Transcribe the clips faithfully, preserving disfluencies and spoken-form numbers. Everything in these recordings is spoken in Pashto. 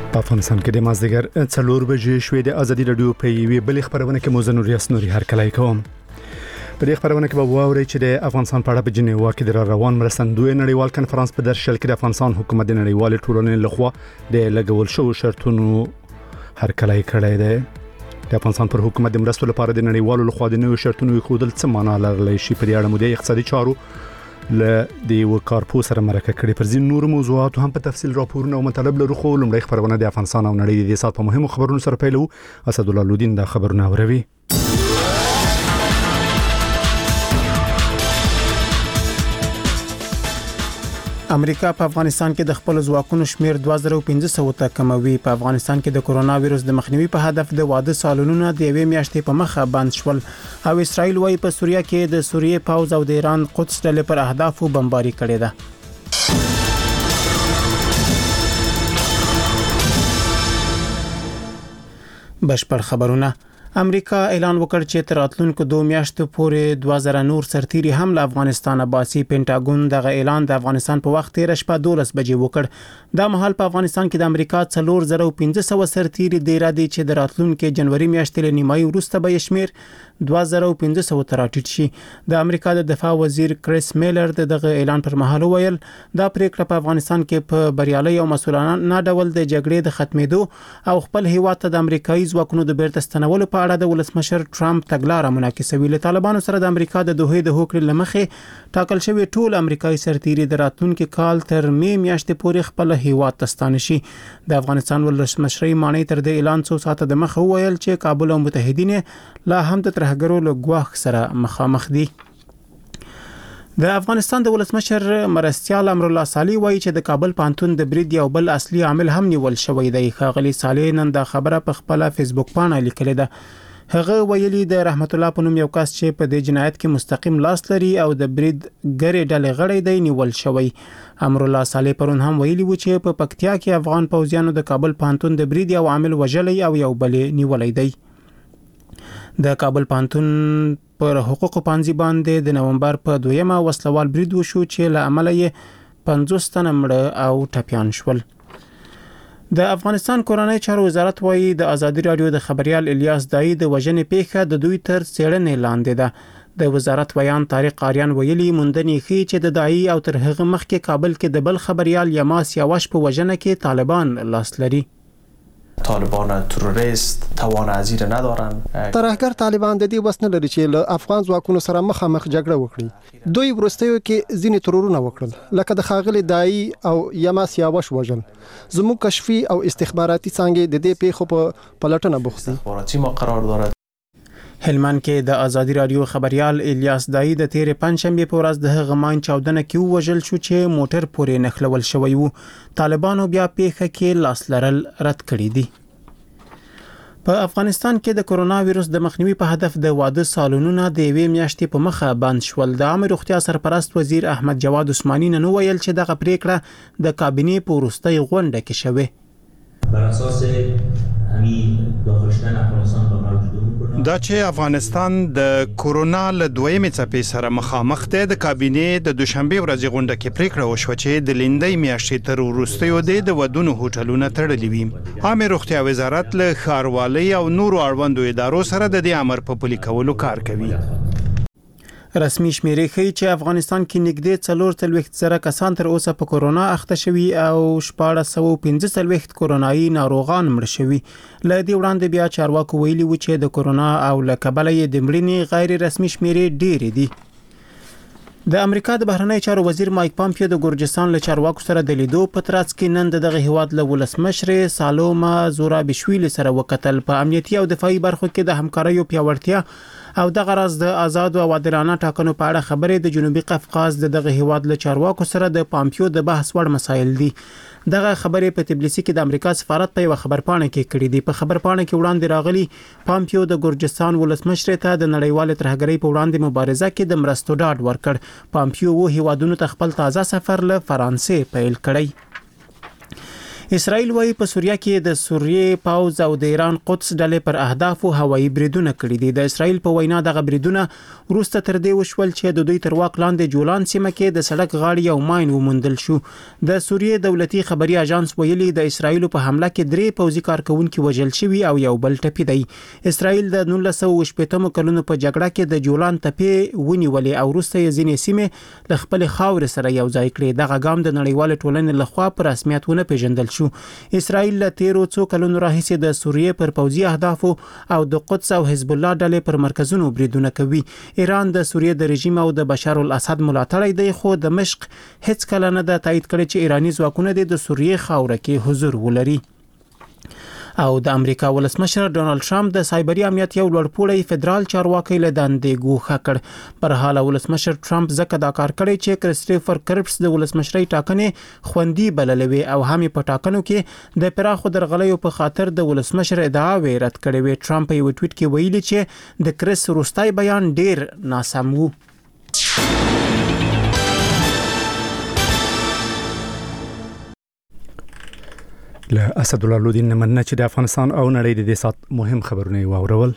په افغانستان کې د مازدیګر څلور بجې شوې د ازادي رادیو په یوې بلې خبرونه کې موزن ریاس نوري هرکلی کوم. په دې خبرونه کې به واوري چې د افغانستان په اړه په جنیوا کې د روان مرستندوی نړیوال کنفرانس په درشل کې د افغانستان حکومت د نړیوال ټولنې لخوا د لګول شو شرطونو هرکلی کړی دی. د افغانستان پر حکومت د مرستو لپاره د نړیوالو لخوا د نوو شرطونو خودل څه معنا لرلی شي په دې اړه مو د اقتصادي چارو ل د وکارپو سره مرکه کړي. پر ځین نور موضوعات هم په تفصیل راپورونه او مطالب لرو. خو لومړی خبرونه د افغانستان او نړۍ د سات په مهمو خبرونو سره پیلو. اسد الله لودین دا خبرونه اوروي. امریکا په افغانستان کې د خپل ځواکونو شمیر دوه زره پنځه سوه ته کموي. په افغانستان کې د کرونا وایرس د مخنیوي په هدف د واده سالونونه د یوې میاشتې په مخه بند شول او اسرائیل وايي په سوریه کې د سوریې پوځ او د ایران قدس ډلې پر اهدافو بمباري کړې ده. بشپړ خبرونه. امریکا اعلان وکړ چې تر راتلونکو دوه میاشتو پورې دوه زره نور سرتیري هم له افغانستان باسي. پینټاګون دغه اعلان د افغانستان په وخت تیر شپه دولس بجې وکړ. دا مهال په افغانستان کې د امریکا څلور زره پنځه سوه سرتیري د را دي چې د راتلونکو جنوري میاشتې له نیمایي وروسته به شمیر دوه زره پنځه سوه ته راټیټ شي. د امریکا د دفاع وزیر کریس میلر دغه اعلان پر مهال ویل دا پریکړه په افغانستان کې په بریالي او مسؤلانه ډول د جګړې د ختمېدو او خپل هیواد ته د امریکایي ځواکونو د بیرته ستنولو په اړه د ولسمشر ټرمپ تګلارې منعکسوي. له طالبانو سره د امریکا د دوه د هوکړې لمخې ټاکل شوی ټول امریکایي سرتیري د راتلونکو کال تر می میاشتې پورې خپل هیواد ته ستانه شي. د افغانستان ولسمشر مانی تر د اعلان څو ساعته د مخه ویل چې کابل او متحدین لا هم د ترهګرو له ګواښ سره مخامخ دي. د افغانستان د ولسمشر مرستیال امر الله صالح وایي چې د کابل پانتون د برید یو بل اصلي عامل هم نیول شوی دی. ښاغلي صالح نن دا خبره په خپل فیسبوک باندې لیکلې ده. هغه ویلي د رحمت الله په نوم یو کس چې په دې جنایت کې مستقیم لاس لري او د برید ګری ډلې غړی دی نیول شوی. امر الله صالح پرون هم ویلي و چې په پکتیا کې افغان پوځیانو د کابل پانتون د برید یو عامل وژلی او یو بل نیولای دی. د کابل پانتون پر حقوقو پانځي باندې د نومبر په دویمه وسلوال برید وشو چې له عمله یې پنځوس تنه مړه او ټپیان شول. د افغانستان کورنۍ چارو وزارت وايي د ازادي رادیو د خبريال الیاس دای د وژنې پیښه د دوی تر څېړنې لاندې ده. د وزارت بیان طارق آریان ویلي موندنې ښیي چې د دای او تر هغه مخکې کابل کې د بل خبريال یماس یاوش په وژنه کې طالبان لاس لري. طالبان تروریست توان ازیر ندارن. ترهګر طالبان د دې وس نه لري چې له افغان ځواکونو سره مخامخ جګړه وکړي. دوی ورستیو کې ځینې ترورونه وکړل لکه د خاغلی دای او یماس یاوش وژل. زموږ کشفي او استخباراتي څانګې د دې پیښو په پلټنه بوخت دي. استخباراتي ما قرار دارد. هلمند کې د ازادي رادیو خبريال الیاس دای د تیر پنځشنبه په ورځ د هغه ماین چاودنه کې وژل شو چې موټر پورې نخلول شوی وو. طالبانو بیا پیښه کې لاس لرل رد کړی دي. په افغانستان کې د کرونا وایرس د مخنیوي په هدف د واده سالونونه د یوې میاشتې په مخه بند شول. د عامه روغتیا سرپرست وزیر احمد جواد عثماني نن ویل چې دغه پریکړه د کابینې په وروستۍ غونډه کې شوه. بر اساس همین داخل شدن افغانستان به موجود دا چې افغانستان د کورونا له دویمې څپې سره مخامخ دی، د کابینې د دوشنبه ورځې غونډه کې پریکړه وشوه چې د لیندۍ میاشتې تر وروستیو دی د ودونو هوټلونه تړلي وي. عامه روغتیا وزارت له ښاروالۍ او نورو اړوندو ادارو سره د دې امر په پلي کولو کار کوي. رسمي شمیرې ښیي چې افغانستان کې نږدې څلور څلوېښت زره کسان تر اوسه په کورونا اخته شوي او شپاړس سوه پنځه څلوېښت کورونایي ناروغان مړه شوي. له دې وړاندې بیا چارواکو ویلي و چې د کورونا او له کبله یې د مړینې غیر رسمي شمیرې ډېرې دي. د امریکا د بهرنی چارو وزیر مایک پامپیو د ګورجستان له چارواکو سره د لیدو په ترڅ کې نن دغه هیواد له ولسمشر سالوما زورابیشویلی سره وکتل. په امنیتي او دفاعي برخو کې د همکاریو پیاوړتیا او دغه راز د آزاد او عادلانه ټاکنو په اړه خبرې د جنوبي قفقاز د دغه هیواد له چارواکو سره د پامپیو د بحث وړ مسایل دي. دغه خبرې په تبلیسي کې د امریکا سفارت په یو خبرپاڼه کې کړې دي. په خبرپاڼه کې وړاندې راغلي پامپیو د ګورجستان ولسمشر ته د نړیوال ترهګرۍ په وړاندې مبارزه کې د مرستو ډاډ ورکړ. پامپیو و هیوادونو ته خپل تازه سفر له فرانسې پیل کړی. اسرائیل وايي په سوریه کې د سوریې پاوز او د ایران قدس ډلې پر اهدافو هوایي بریدونه کړي دي. د اسرائیل په وینا دغه بریدونه وروسته تر دې وشول چې د دوی تر واک لاندې جولان سیمه کې د سړک غاړې یو ماین وموندل شو. د سوریې دولتي خبري اژانس ویلي د اسرائیل په حمله کې درې پوځي کارکونکو وژل شوي او یو بل ټپي دی. اسرائیل د نولس سوه شپږم کلونو په جګړه کې د جولان تپې ونیولې او وروسته یې ځینې سیمې له خپل خاور سره یو ځای کړې. دغه ګام د نړیوال ټولنې لخوا په رسمیت ونه پیژندل شو. اسرائیل له تیرو څو کلونو راهیسې د سوریې پر پوځي اهدافو او د قدس او حزب الله ډلې پر مرکزونو بریدونه کوي. ایران د سوریې د رژیم او د بشار الاسد ملاتړی دی، خو دمشق هیڅ کله نه دا تایید کړی چې ایرانی ځواکونه د سوریې خاوره کې حضور ولري. او د امریکا ولسمشر ډونالد ټرمپ د سایبري امنیت یو لوړپوړی فدرال چارواکي له دندې ګوښه کړ. پر حال ولسمشر ټرمپ ځکه دا کار کړی چې کریسټوفر کرپس د ولسمشرۍ ټاکنې خوندي بللوي او هم په ټاکنو کې د پراخو درغلیو په خاطر د ولسمشر ادعاوې رد کړې وي. ټرمپ یو ټویټ کې ویلي چې د کریس وروستای بیان ډیر ناسم وو. له اسد الله لودین مننه چې د افغانستان او نړۍ د دې سات مهم خبرونه واورول.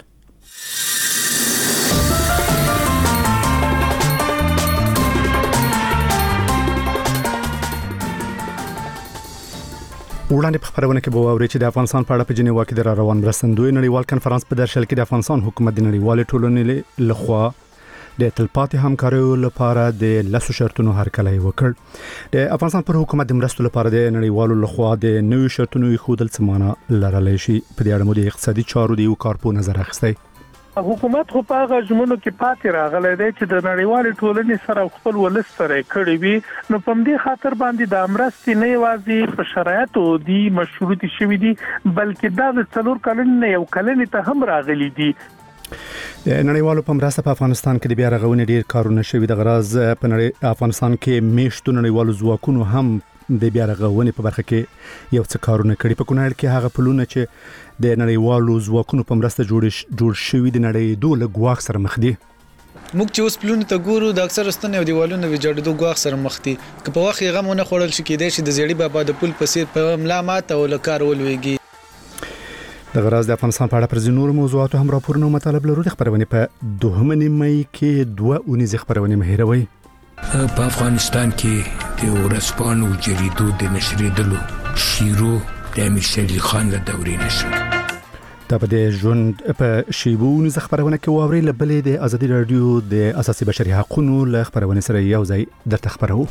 وړاندې په خبرونه کې به واوري چې د افغانستان په اړه په جنیوا کې د روان مرستندوی نړیوال کنفرانس په درشل کې د افغانستان حکومت د نړیوال ټولنې لخوا د تلپاتې همکاریو لپاره د لاسو شرطونو هرکلی وکړ. د افغانستان پر حکومت د مرستو لپاره د نړیوالو لخوا د نویو شرطونو خودل سمانه لرلی شي. په دې اړه مو د اقتصادي چارو د یو کارپو نظر اخیستی. حکومت خو په هغه ژمنو کې پاتې راغلی دی چې د نړیوال ټولنې سره خپل ولس سره کړی وي. نو په دې خاطر باندې د مرستې نه یوازې په شرایطو دي مشروط شوي دي، بلکې دا د څلور کلنې یو کلنې ته هم راغلي دي. د نړیوالو په مرسته په افغانستان کې د بیا رغونې ډیر کارونه شوي. د غراض په نړۍ افغانستان کې میشتو نړیوالو ځواکونو هم د بیا رغونې په برخه کې یو څه کارونه کړي. په کونړ کې هغه پلونه چې د نړیوالو ځواکونو په مرسته جوړ جوړ شوي د نړۍ دوه لګواخ سره مخ دي. موږ چې اوس پلونه ته ګورو د اکثر ستنې او دیوالونو ویجاړېدو ګواښ سره مخ دي. که په وخت یې غمونه خوړل شي کېدای شي د زیړي بابا د پل په څیر په ملا مات او لکار ولويږي. د غراض د افغانستان په اړه پر ځینو موضوعاتو هم راپورونه او مطالب لرو. د خبرونه په دوهمه نیمه کې دوه اونیزه خبرونه مهیروي. په افغانستان کې د ورسپانو جریدو د نشریدلو شیرو د امیر شېر خان له دورې نشو. دا په د ژوند په شیبو اونیزه خبرونه کې واوري. لبلې د ازادي رادیو د اساسي بشري حقوقو له خبرونه سره یو ځای درته خبرو.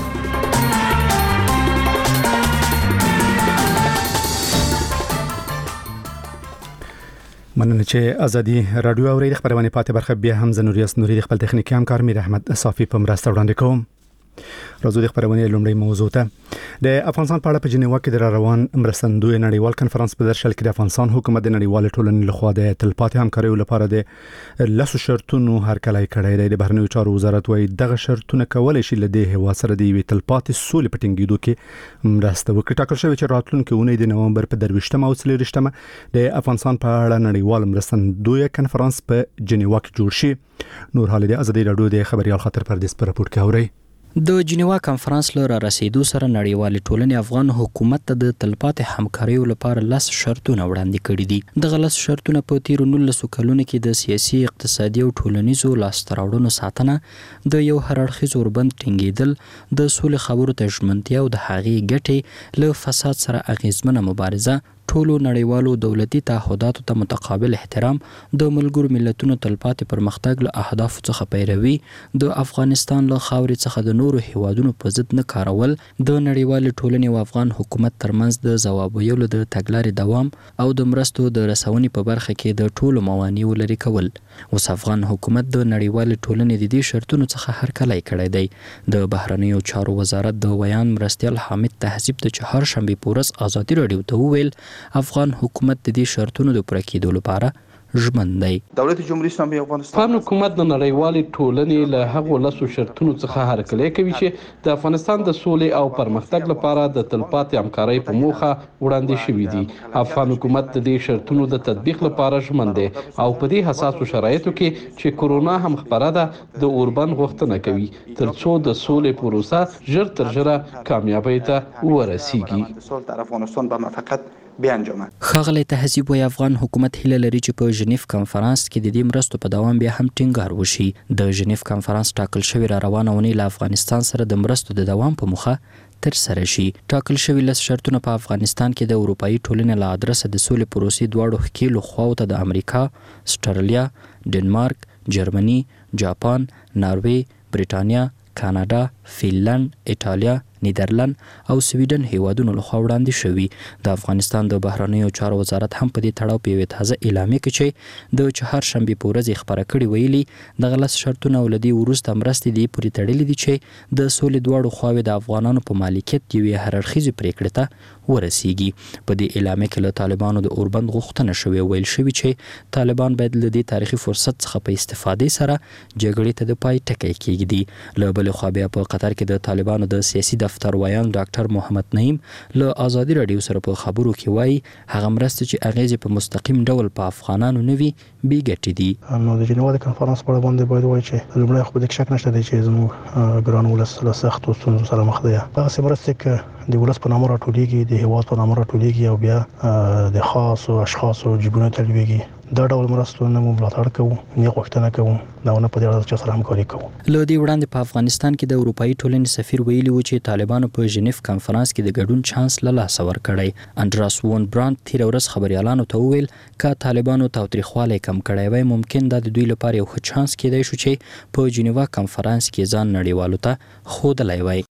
مننه چې ازادي رادیو اوري. د خبرونه پاتې برخه بیا هم زنوریاس نوري د خپل تخنیکی همکار میر احمد صافي په مرسته وړاندې کوم. راځو د خبرونه لومړی موضوع ته. د افغانستان په اړه په جنیوا کې د روان مرستندوی نړیوال کنفرانس په درشل کې د افغانستان حکومت د نړیوال ټولنې لخوا د تلپاتې همکاریو لپاره د لاسو شرطونو هرکلی کړی دی. د بهرنیو چارو وزارت وايي دغه شرطونه کولای شي له دې هوا سره د یوې تلپاتې سولې په ټینګېدو کې مرسته وکړي. ټاکل شوی چې راتلونکي اونۍ د نومبر په درویشتمه او څلوېښتمه د افغانستان په اړه نړیوال مرستندوی کنفرانس په جنیوا کې جوړ شي. نور حال د ازادي رادیو د خبريال خاطر پردیس پر راپور کې اوري. د جنیوا کانفرنس له را رسیدو سره نړیوال ټولنې افغان حکومت ته د تلپاتې همکاریو لپاره لس شرطونه وړاندې کړي دي. د غلط شرطونه په تیرو نولسو کلونو کې د سیاسي، اقتصادي او ټولنیزو لاسته راوړنو ساتنه، د یو هرړخیز اوربند ټینګېدل، د سولې خبرو ته ژمنتیا او د هغې ګټې له فساد سره اغیزمنه مبارزه، ټولو نړیوالو دولتي تعهداتو ته متقابل احترام، د ملګرو ملتونو تلپاتې پرمختګ له اهدافو څخه پیروي، د افغانستان له خاورې څخه د نورو هیوادونو په ضد نه کارول، د نړیوالې ټولنې او افغان حکومت ترمنځ د ځواب ویلو د تګلارې دوام او د مرستو د رسونې په برخه کې د ټولو موانعو لرې کول. اوس افغان حکومت د نړیوالې ټولنې د دې شرطونو څخه هرکلی کړی دی. د بهرنیو چارو وزارت د ویان مرستیال حامد تهذیب د چهارشنبې په ورځ ازادي رادیو ته وویل افغان حکومت د دې شرطونو د پوره کېدو لپاره ژمن دی. دولت جمهوریت اسلامی افغانستان حکومت د نړیوالې ټولنې له هغو لسو شرطونو څخه هرکلی کوي چې د افغانستان د سولې او پرمختګ لپاره د تلپاتې همکارۍ په موخه وړاندې شوي دي. افغان حکومت د دې شرطونو د تطبیق لپاره ژمن دی او په دې حساسو شرایطو کې چې کرونا هم خپره ده د اوربند غوښتنه کوي ترڅو د سولې پروسه ژر تر ژره کامیابی ته ورسیږي. ښاغلی تهذیب وایي افغان حکومت هیله لري چې په ژنیف کنفرانس کې د دې مرستو په دوام بیا هم ټینګار وشي. د ژنیف کنفرانس ټاکل شوی را روانه ونې له افغانستان سره د مرستو د دوام په موخه تر سره شي. ټاکل شوی لس شرطونه په افغانستان کې د اروپאי ټولنې له ادرسه د سولې پروسې دواړو ښکیلو خواو ته د امریکا، استرالیا، ډنمارک، جرمني، جاپان، ناروې، برېټانیا، کاناډا، فینلند، ایټالیا، نیدرلند او سویډن هیوادونو لخوا وړاندې شوي. د افغانستان د بهرنیو چارو وزارت هم په دې تړاو په یوې تازه اعلامیه کې چې د چهارشنبې په ورځ خبره کړې ویلي دغه لس شرطونه او له دې وروسته مرستې دې پورې تړلې دي چې د سولې دواړو خواوې د افغانانو په مالکیت یوې هررخیزې پریکړې ته ورسیږي. په دې اعلامیه کې له طالبانو د اوربند غوښتنه شوې ویل شوي چې طالبان باید له دې تاریخي فرصت څخه په استفادې سره جګړې ته د پای ټکی کېږدي. له بلې خوا بیا په قطر کې د طالبانو د سیاسي دفتر ویان ډاکټر محمد نعیم له آزادي رادیو سره په خبرو کې وایي هغه مرستې چې اغیزې په مستقیم ډول په افغانانو نه وي بې ګټې دي. نو د جنیوا د کنفرانس په اړه باندې باید وایي چې لومړی خو د شک نشته دی چې زموږ ګران ولس له سختو ستونزو سره مخ دی. هغه مرستې چې د ولس په نامه راټولېږي د هیواد په نامه راټولېږي او بیا د خاصو اشخاصو جیبونه تلويږي. دا ډول مرستو نه مو ملاتړ کوو، نه غوښتنه کوو، دا نه په دې اړه چې سره همکاري کوو. له دې وړاندې په افغانستان کې د اروپאי ټولنې سفیر ویلي و چې طالبانو په ژنیف کنفرانس کې د ګډون چانس له لاسه ورکړی. انډراس وون براند تیر ورځ خبريالانو ته وویل چې طالبانو تاوتریخوالی کم کړی وای ممکن دا د دوی لپاره یو ښه چانس کېدای شو چې په جنیوا کنفرانس کې ځان نړیوالو ته ښودلی وای.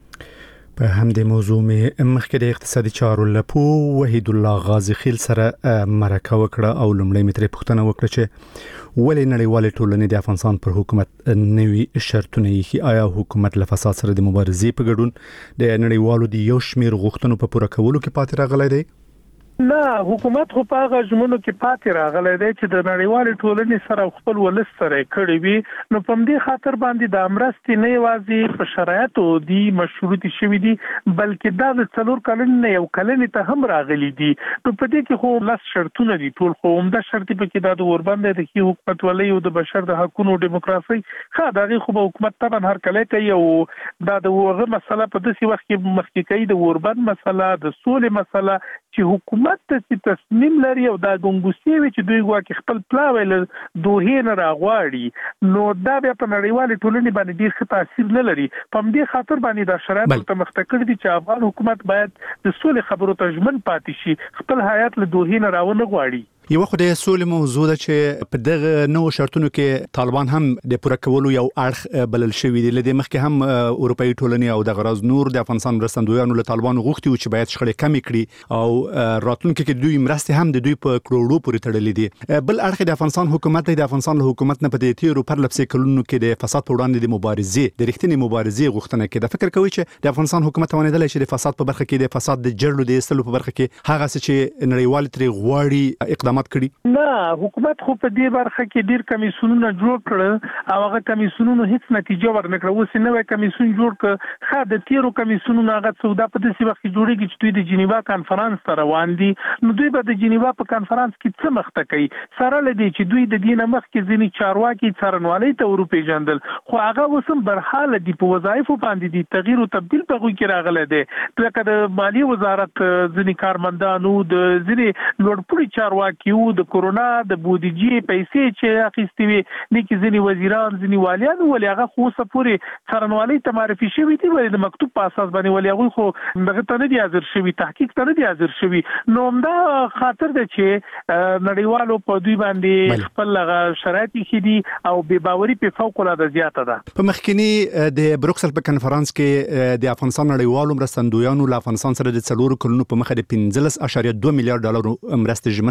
په همدې موضوع مې مخکې د اقتصادي چارو لپو وحید الله غازی خیل سره مرکه وکړه او لومړی مې ترې پوښتنه وکړه چې ولې نړیوالې ټولنې د افغانستان پر حکومت نوي شرطونه ایښي. آیا حکومت له فساد سره د مبارزې په ګډون د نړیوالو د یو شمېر غوښتنو په پوره کولو کې پاتې راغلی دی؟ نه، حکومت خو په هغه ژمنو کې پاتې راغلی دی چې د نړیوالې ټولنې سره خپل ولس سره کړی وي. نو په دې خاطر باندې د مرستې نه یوازې په شرایطو دي مشروطي شوي دي بلکې دا د څلور کلن نه یو کلن ته هم راغلي دي. نو په دې کې خو لس شرطونه دي ټول خو عمده شرط په کې د اوربند د حکومت ولې او د بشر د حقوقو ډیموکراسي ښه دغه خو به حکومت طبعا هر کله کوي او دا د وغه مسله په داسې وخت کې مخکې کوي د اوربند مسله د سولې مسله چې حکومت ته تصمیم لري او دا ګنګوسي وي چې دوی واکه خپل پلاوي له دوه نه راغواړي. نو دا بیا په نړیوالې ټولنې باندې ډیر ښه تاثیر نه لري. په دې خاطر باندې دا شرایط ته مختکړ دي چې افغان حکومت باید د سولې خبرو ته ژمن پاتې شي، خپل حیات له دوه نه راونه غواړي. یو خو د سولې موضوع ده چې په دغه نوو شرطونو کې طالبان هم د پوره کولو یو اړخ بلل شوی دی. لدې مخکې هم اروپאי ټولنې او د غراز نور د افغانستان مرستندویانو له طالبان غوښتي و چې باید شخړې کم کړي او راتلونکي کې دوی مرستې هم د دوی په کروڑو پورې تړلې دي. بل اړخ د افغانستان حکومت د افغانستان له حکومت نه په دې تیرو پر لپسې کلونو کې د فساد په وړاندې د مبارزې د رښتینی مبارزې غوښتنه کوي. د فکر کوي چې د افغانستان حکومت توانیدلی چې د فساد په برخه کې د فساد د جړلو د استلو په برخه کې هغه څه چې نړیوال ترې غواړي اقدامات کړي. نه، حکومت خو په دې برخه کې ډیر کمیسیونونه جوړ کړل او هغه کمیسیونونو هیڅ نتیجه ورنکړه. اوس نوې کمیسیون جوړ کړ، خا د تیرو کمیسیونونو هغه سودا په دې وخت کې جوړیږي چې دوی د جنیوا کانفرنس ته روان دي. نو دوی به د جنیوا په کانفرنس کې څه مخته کوي سره لدی چې دوی د دینه مخ کې ځینی چارواکي څارنوالۍ ته اروپای جندل خو هغه وسم برحاله دی په وظایفو باندې دي تغییر او تبديل په غوي کې راغله دي. لکه د مالی وزارت ځینی کارمندانو د ځینی لوړپوړي چارواکي او د کورونا د بودیجې پیسې چې اخیستي وي نیکي ځینی وزیران ځینی والیان ولې هغه خو سپوري څارنوالۍ ته معرفي شوی دي ولې د مکتوب په اساس باندې ولې هغه خو دغه ته نه دي حاضر شوی، تحقیق ته نه دي حاضر شوی. نو دا خاطر ده چې نړیوالو په دوی باندې خپل شرایط خېدي او بے باوري په فوق العاده زیاته ده. په مخکنی د بروکسل په کنفرانس کې د افغانستان نړیوالو مرستندویانو له افغانستان سره د څلورو کلونو په مخه د پنځلس اعشاریه دوه میلیارډ ډالر مرستې ژمنه کړې و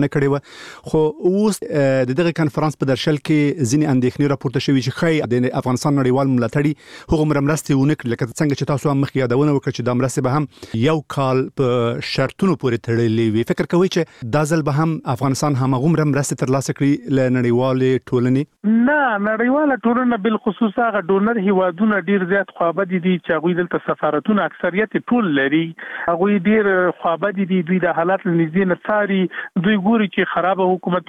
خو اوس د دغه کانفرنس په درشل کې ځینې اندېښنې راپورته شوې چې خی د افغانستان نړیوال ملاتړي هغه مرمرستي ونکړي لکه څنګه چې تاسو هم مخکې یادونه وکړه چې د مرستې به هم یو کال په شرطونو پورې تړلې وي. فکر کوي چې دا ځل به هم افغانستان هم هغه مرستې ترلاسه کړي له نړیوال ټولنې؟ نه، نړیواله ټولنه بل خصوص هغه ډونر هیوادونه ډیر زیات خوابدي دي چې هغه دلته سفارتونه اکثریت ټول لري. هغه ډیر خوابدي دي، دوی د حالات لنیزې نه څاري، دوی ګوري چې خراب حکومت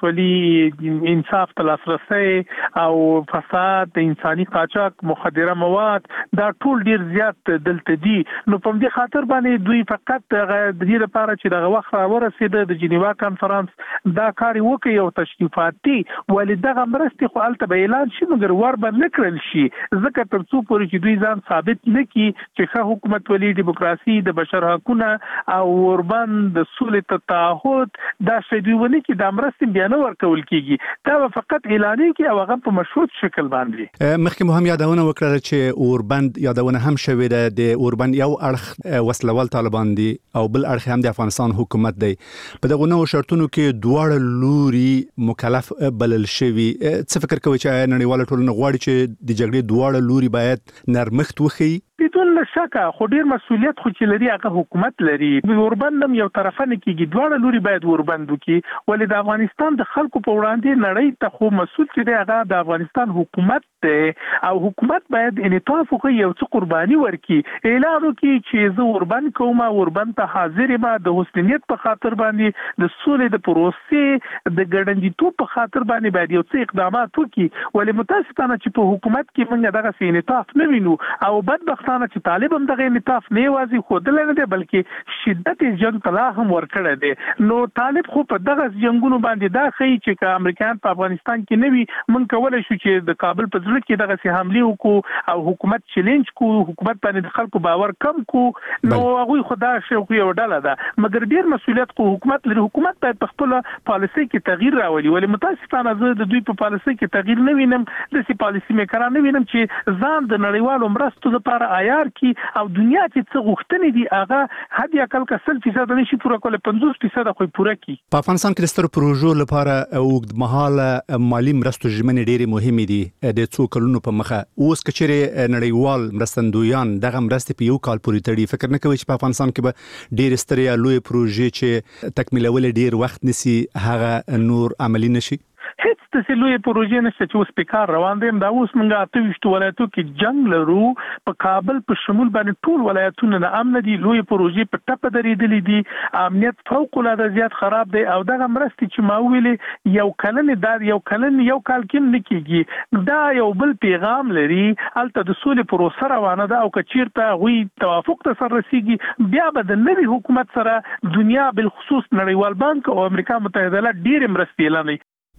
ولي انصاف ته لاسرسي او فساد، د انساني قاچاق، مخدره مواد دا ټول ډیر زیات دلته دي. نو په دې خاطر باندې دوی فقط د دې لپاره چې دغه وخت راورسېد د جنیوا کانفرنس دا کار وکړي او تشریفاتي ولې دغه مرستې خو البته به اعلان شي مګر ور باندې نکړل شي ځکه تر څو پورې چې دوی ځان ثابت نکړي چې ښه حکومت ولي، دیموکراسي، د بشر حقونه او وربان د سولې تعهد دا شیدونه کې د مرستې بیان ورکول کیږي دا فقط اعلان کی او هغه په مشروط شکل باندې. مخکې مهم یادونه وکړه چې اوربند یادونه هم شوې ده د اوربند یو اړخ وسلوال طالبان دي او بل اړخ هم د افغانستان حکومت دی. په دغه نوو شرطونو کې دواړه لوري مکلف بلل شوي. څه فکر کوي چې نړیواله ټولنه غواړي چې د جګړې دواړه لوري باید نرمښت وخی؟ بدون شک خو ډیر مسؤلیت خو چې لري هغه حکومت لري. وربند هم یو طرفه نه کیږي، دواړه لوري باید وربند وکړي. ولې د افغانستان د خلکو په وړاندې نړۍ ته خو مسؤل چې دی هغه د افغانستان حکومت دی او حکومت باید انعطاف وکړي، یو څه قرباني ورکړي، اعلان وکړي چې زه وربند کوم، وربند ته حاضر یم د حسنیت په خاطر باندې، د سولې د پروسې د ګډنډیتوب په خاطر باندې باید یو څه اقدامات وکړي. ولې متاسفانه چې په حکومت کې موږ دغه انعطاف نه وینو او بدبختانه چې طالب هم دغه انعطاف نه وازي خودل نه دی بلکې شدت جنگ تلا هم ورکړی دی. نو طالب خو په دغه جنگونو باندې دا خی چې امریکایان په افغانستان کې نه وي مونږ کولای شو چې د کابل په ځل کې دغه سي حمله وکړو او حکومت چیلنج کو، حکومت باندې د خلکو باور کم کو. نو هغه خدا شوقي یو ډله ده مګر ډیر مسؤلیت کو حکومت لري. حکومت باید په خپل پالیسي کې تغییر راولي. ولې متاسفانه زه د دوی په پالیسي کې تغییر نه وینم، د سي پالیسي میکران نه وینم چې ځان د نړیوالو مرستو لپاره عیار کی او دنیا چې څه غوښتنې دي هغه حد یا کل کسل فیصد نشي پوره کول، پنځوس فیصد خو پوره کی. په افغانستان کې د ستر پروژو لپاره اوږدمهاله مالی مرستو ژمنې ډېرې مهمې دي د څو کلونو په مخه. اوس کچېرې نړیوال مرستندویان دغه مرستې په یو کال پورې تړي، فکر نه کوي چې په افغانستان کې به ډېرې سترې لوی پروژې چې تکمیلول ډېر وخت نسی هغه نور عملی نشي؟ هیڅ د لوی پروژې نشته چې اوس په کار روان دي. دا اوس موږ اته ویشت ولایتو کې جنگ لرو، په کابل په شمول باندې ټول ولایتونه نه امن دي، لوی پروژې په ټپه درېدلې دي، امنیت فوق العاده زیات خراب دی او دغه مرستې چې ما ویلې یو کلن دار یو کلن یو کال کې نه کیږي. دا یو بل پیغام لري الته د سولې پروسه روانه ده او کچیرته غوي توافق ته سر رسیږي بیا به د نوي حکومت سره دنیا بالخصوص نړیوال بانک او امریکا متحده ایالات ډېر مرستې اعلانوي.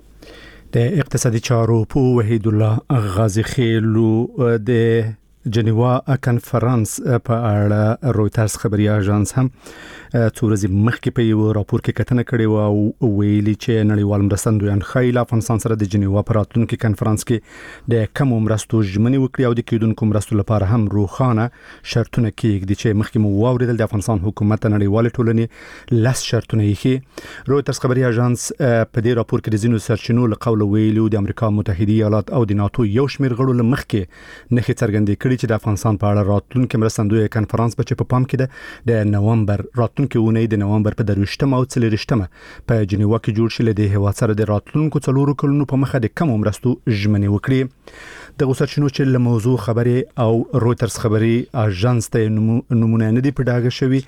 د اقتصادي چارو په وحید الله غازی خیلو د جنیوا کانفرنس په اړه رويټرز خبري اژانس هم څو ورځې مخکې په یو راپور کې کتنه کړې و او ویلي چې نړیوال مرستندویان خیل افغانستان سره د جنیوا په راتلونکي کانفرنس کې د کم مرستو ژمنې وکړي او د کېدونکو مرستو لپاره هم روښانه شرطونه کېږدي چې مخکې مو واوریدل د افغانستان حکومت نړیوال ټولنې لاس شرطونه یې. رويټرز خبري اژانس په دې راپور کې د ځینو سرچینو له قوله ویلي د امریکا متحده ایالات او د ناتو یو شمېر غړو له مخکې نښې څرګندې کړي چې د افغانستان په اړه راتلونکي مرستندوی کانفرنس به په پام کې ده د نومبر راتلونکي اونۍ د نومبر په درویشتمه او څلوېښتمه په جنیوا کې جوړ شول د هیواد سره د راتلونکو څلورو کلونو په مخه د کم مرستو ژمنې وکړي. د غوسرچینو چې له موضوع خبري او رويټرز خبري اژانس ته نمونه نه دی په ډاګه شوی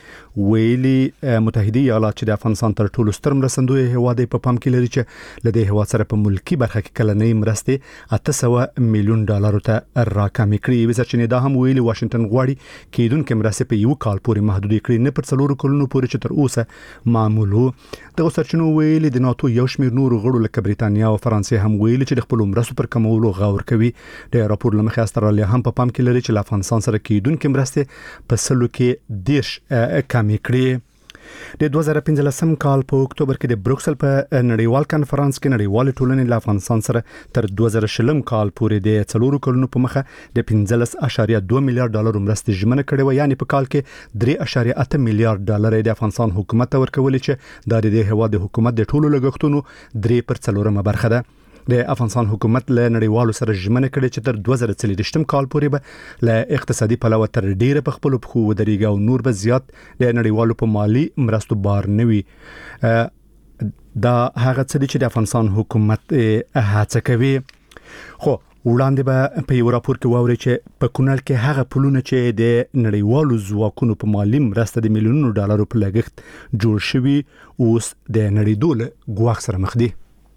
ویلي متحده ایالات چې د افغانستان تر ټولو ستر مرستندوی هیواد په پام کې لري چې له دې هیواد سره په ملکی برخه کې کلنۍ مرستې اته سوه میلیون ډالر ته راکمې کړې. وسرچینې دا هم ویلي واشنگټن غواړي کېدونکې مرستې په یو کال پورې محدود کړي نه پر څلورو کلونو پورې چې تر اوسه معمول وو. د غوسرچینو ویلي د ناتو یو شمېر نورو غړو لکه بریتانیا او فرانسې هم ویلي چې د خپل مرستو پر کمولو غور کوي. د راپور لمخې استرالیا هم په پام کې لري چې له افغانستان سره کېدونکې مرستې په سلو کې دیش کمې کړي. د دوه زره پنځلسم کال په اکتوبر کې د بروکسل په نړیوال کانفرنس کې نړیوال ټولنې له افغانستان سره تر دوه زره شلم کال پورې د څلورو کلونو په مخه د پنځلس اشاریه دوه میلیارډ ډالر مرستې ژمنه کړې و، یعنی په کال کې درې اشاریه اته میلیارډ ډالر د افغانستان حکومت ته ورکولې چې دا د هیواد د حکومت د ټولو لګښتونو درې پر څلورمه برخه ده. د افغانستان حکومت له نړیوالو سره ژمنه کړې چې تر دوه زره څلوېښتم کال پورې به له اقتصادي پلوه تر ډیره په خپلو پښو ودرېږي او نور به زیات د نړیوالو په مالی مرستو بار نه وي. دا هغه څه دي چې د افغانستان حکومت هڅه کوي. خو وړاندې به په یو راپور کې واوري چې په کونړ کې هغه پلونه چې د نړیوالو ځواکونو په مالی مرسته د میلیونونو ډالرو په لګښت جوړ شوي اوس د نړیدو له ګواښ سره مخ دي.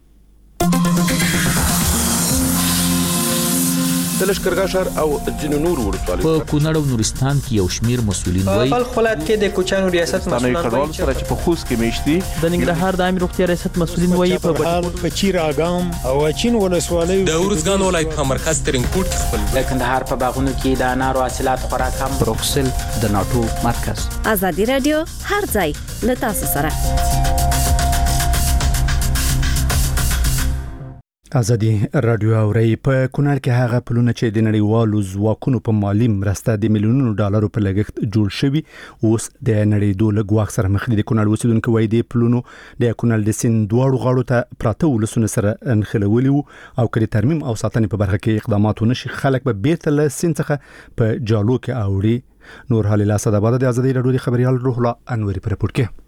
د لشکرګاه ښار او ځینو نورو ولسوالیو په کونړ او نورستان کې یو شمیر مسؤلین وایي په خپل کې د کوچانو ریاست مسؤلین وایي چې په خوست کې میشتي د ننګرهار د عامه روغتیا ریاست مسؤلین وایي په بهار په چیر اګام او چین ولسوالیو د ورزګان ولایت په مرکز ترینکوټ خپل د کندهار په باغونو کې د انارو حاصلات خورا کم. بروکسل د ناتو مرکز. ازادي رادیو هر ځای له تاسو سره. ازادي رادیو اوري په کونړ کې هغه پلونه چې د نړیوالو ځواکونو په مالی مرسته د میلیونونو ډالرو په لګښت جوړ شوي اوس د نړیدو له ګواښ سره مخ دي. د کونړ اوسیدونکو وایي د پلونو د کونړ د سیند دواړو غاړو ته پراته ولسونه سره انخلولي وو او کله ترمیم او ساتنې په برخه کې اقدامات ونشي خلک به بیرته له سیند څخه په جالو کې اوړي. نور حال له اسداباد د ازادي رادیو د خبريال روح الله انوري پر رپورت کې.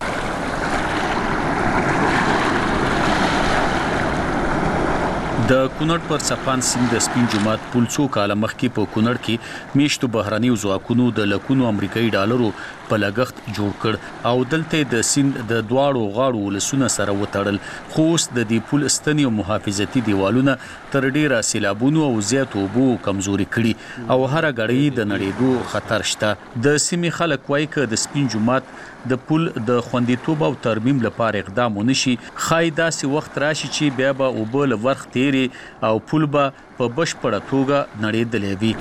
د کونړ پر سپان سیند د سپین جومات پل څو کاله مخکې په کونړ کې میشتو بهرنیو ځواکونو د لکونو امریکایي ډالرو په لګښت جوړ کړ او دلته د سیند د دواړو غاړو ولسونه سره وتړل. خو اوس د دې پل ستنې او محافظتي دیوالونه تر ډیره سیلابونو او زیاتو اوبو کمزوري کړي او هر غړی د نړیدو خطر شته. د سیمې خلک وایي چې د سپین جومات د پل د خوندیتوب او ترمیم لپاره اقدام ونشي خای داسې وخت راشي چې بیا به اوبه له ورخ تیری او پل به په بشپړه توګه نړیدلی وي.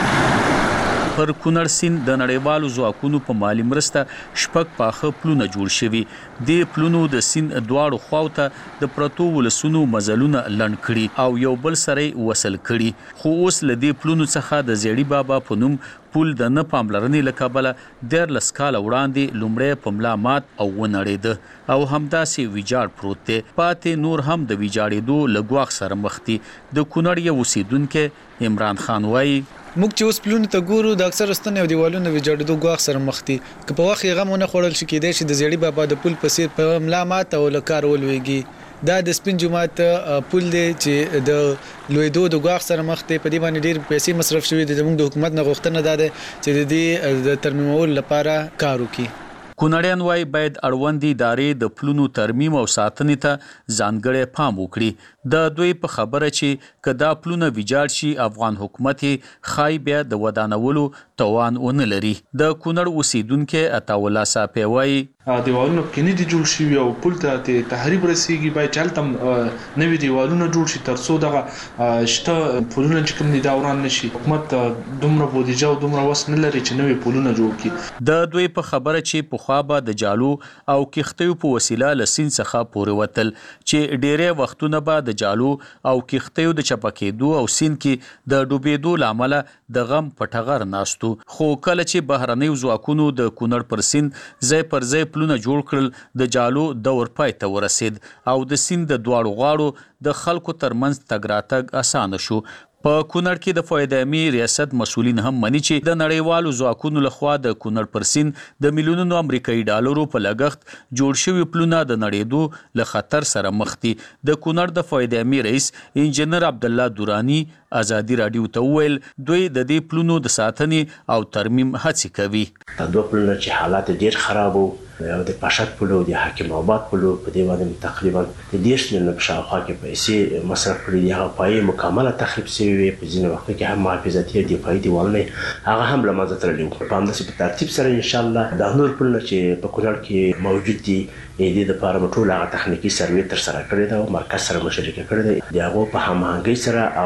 پر کونړ سیند د نړیوالو ځواکونو په مالی مرسته شپږ پاخه پلونه جوړ شوي. د پلونو د سیند دواړو خواو ته د پرتو ولسونو مزلونه لنډ کړي او یو بل سره وصل کړي. خو اوس له دې پلونو څخه د زیړی بابا په نوم پل د نه پاملرنې له کبله دیارلس کاله وړاندې لومړی په ملا مات او ونړېده او همداسې ویجاړ پروت دی. پاتې نور هم د ویجاړېدو له ګواښ سره مخ دي. د کونړ یو اوسیدونکی عمران خان وایي موږ چې اوس پلونو ته ګورو د اکثر ستنې او دیوالونو ویجاړېدو ګواښ سره مخ دي. که په وخت یې غم ونه خوړل شي کېدای شي د زیړي بابا د پل په څېر په ملا مات او له کار ولوېږي. دا د سپین جومات پل دی چې د لویدو د ګواښ سره مخ دی. په دې باندې ډېر پیسې مصرف شوي دي. زموږ د حکومت نه غوښتنه دا ده چې د دې د ترمیمولو لپاره کار وکړي. کونړیان وایي باید اړوندې ادارې د پلونو ترمیم او ساتنې ته ځانګړی پام وکړي. د دوی په خبره چې که دا پلونه ویجاړ شي افغان حکومت خای بیا د ودانولو توان ونه لري. د کونړ اوسیدونکي عطاالله صافی وایي دیوالونه کې نه دي جوړ شوي او پل ته تحریب رسیږي. باید چې هلته نوي دیوالونه جوړ شي تر څو دغه شته پلونه چې کوم دي دا وران نشي. حکومت دومره بودیجه او دومره وس نه لري چې نوي پلونه جوړ کړي. د دوی په خبره چې پخوا به د جالو او کښتیو په وسیله له سیند څخه پورې وتل چې ډیری وختونه به د جالو او کښتیو د چپه کېدو او سیند کې د ډوبېدو له امله د غم په ټغر ناستو. خو کله چې بهرنیو ځواکونو د کونړ پر سیند ځای پر ځای پلونه جوړ کړل د جالو دور پای ته ورسید او د سیند د دواړو غاړو د خلکو ترمنځ تګ راتګ اسانه شو. په کونړ کې د فایدامي ریاست مسؤلین هم مني چې د نړیوالو ځواکونو لخوا د کونړ پر سیند د میلیونونو امریکایي ډالرو په لګښت جوړ شوي پلونه د نړېدو له خطر سره مخ دي. د کونړ د فایدامي رئیس انجنیر عبدالله دورانی ازادي رادیو ته وویل دوی د دې پلونو د ساتنې او ترمیم هڅې کوي. دا دوه پلونه چې حالات ډېر خراب وو او د پاشد پلو د حکیم آباد پلو په دې باندې تقریبا د دېرش میلیونه په شاوخوا کې پیسې مصرف کړي دي. هغه پایې مکمله تخریب شوي وي. په ځینې وختو کې هم محافظتي دفاعي دیوالونه هغه هم له منځه تللي وو. په همداسې په ترتیب سره انشاءالله دا نور پلونه چې په کونړ کې موجود دي د دې لپاره موږ ټول هغه تخنیکي سروې ترسره کړې ده او مرکز سره مشارکت کړې ده. د هغو په هماهنګۍ سره او د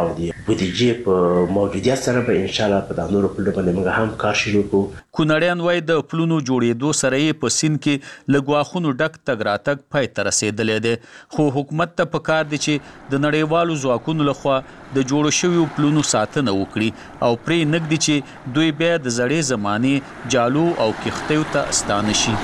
بودیجې په موجودیت سره به ان شاء الله په د نورو پلو باندې موږ هم کار شروع کوو. کونړیان وایي د پلونو جوړېدو سره یې په سیند کې له ګواښونو ډک تګ راتګ پای ته رسېدلی دی، خو حکومت ته پکار دی چې د نړیوالو ځواکونو لخوا د جوړو شویو پلونو ساتنه وکړي او پرې نږدي چې دوی بیا د زړې زمانې جالو او کښتیو ته ستانه شي.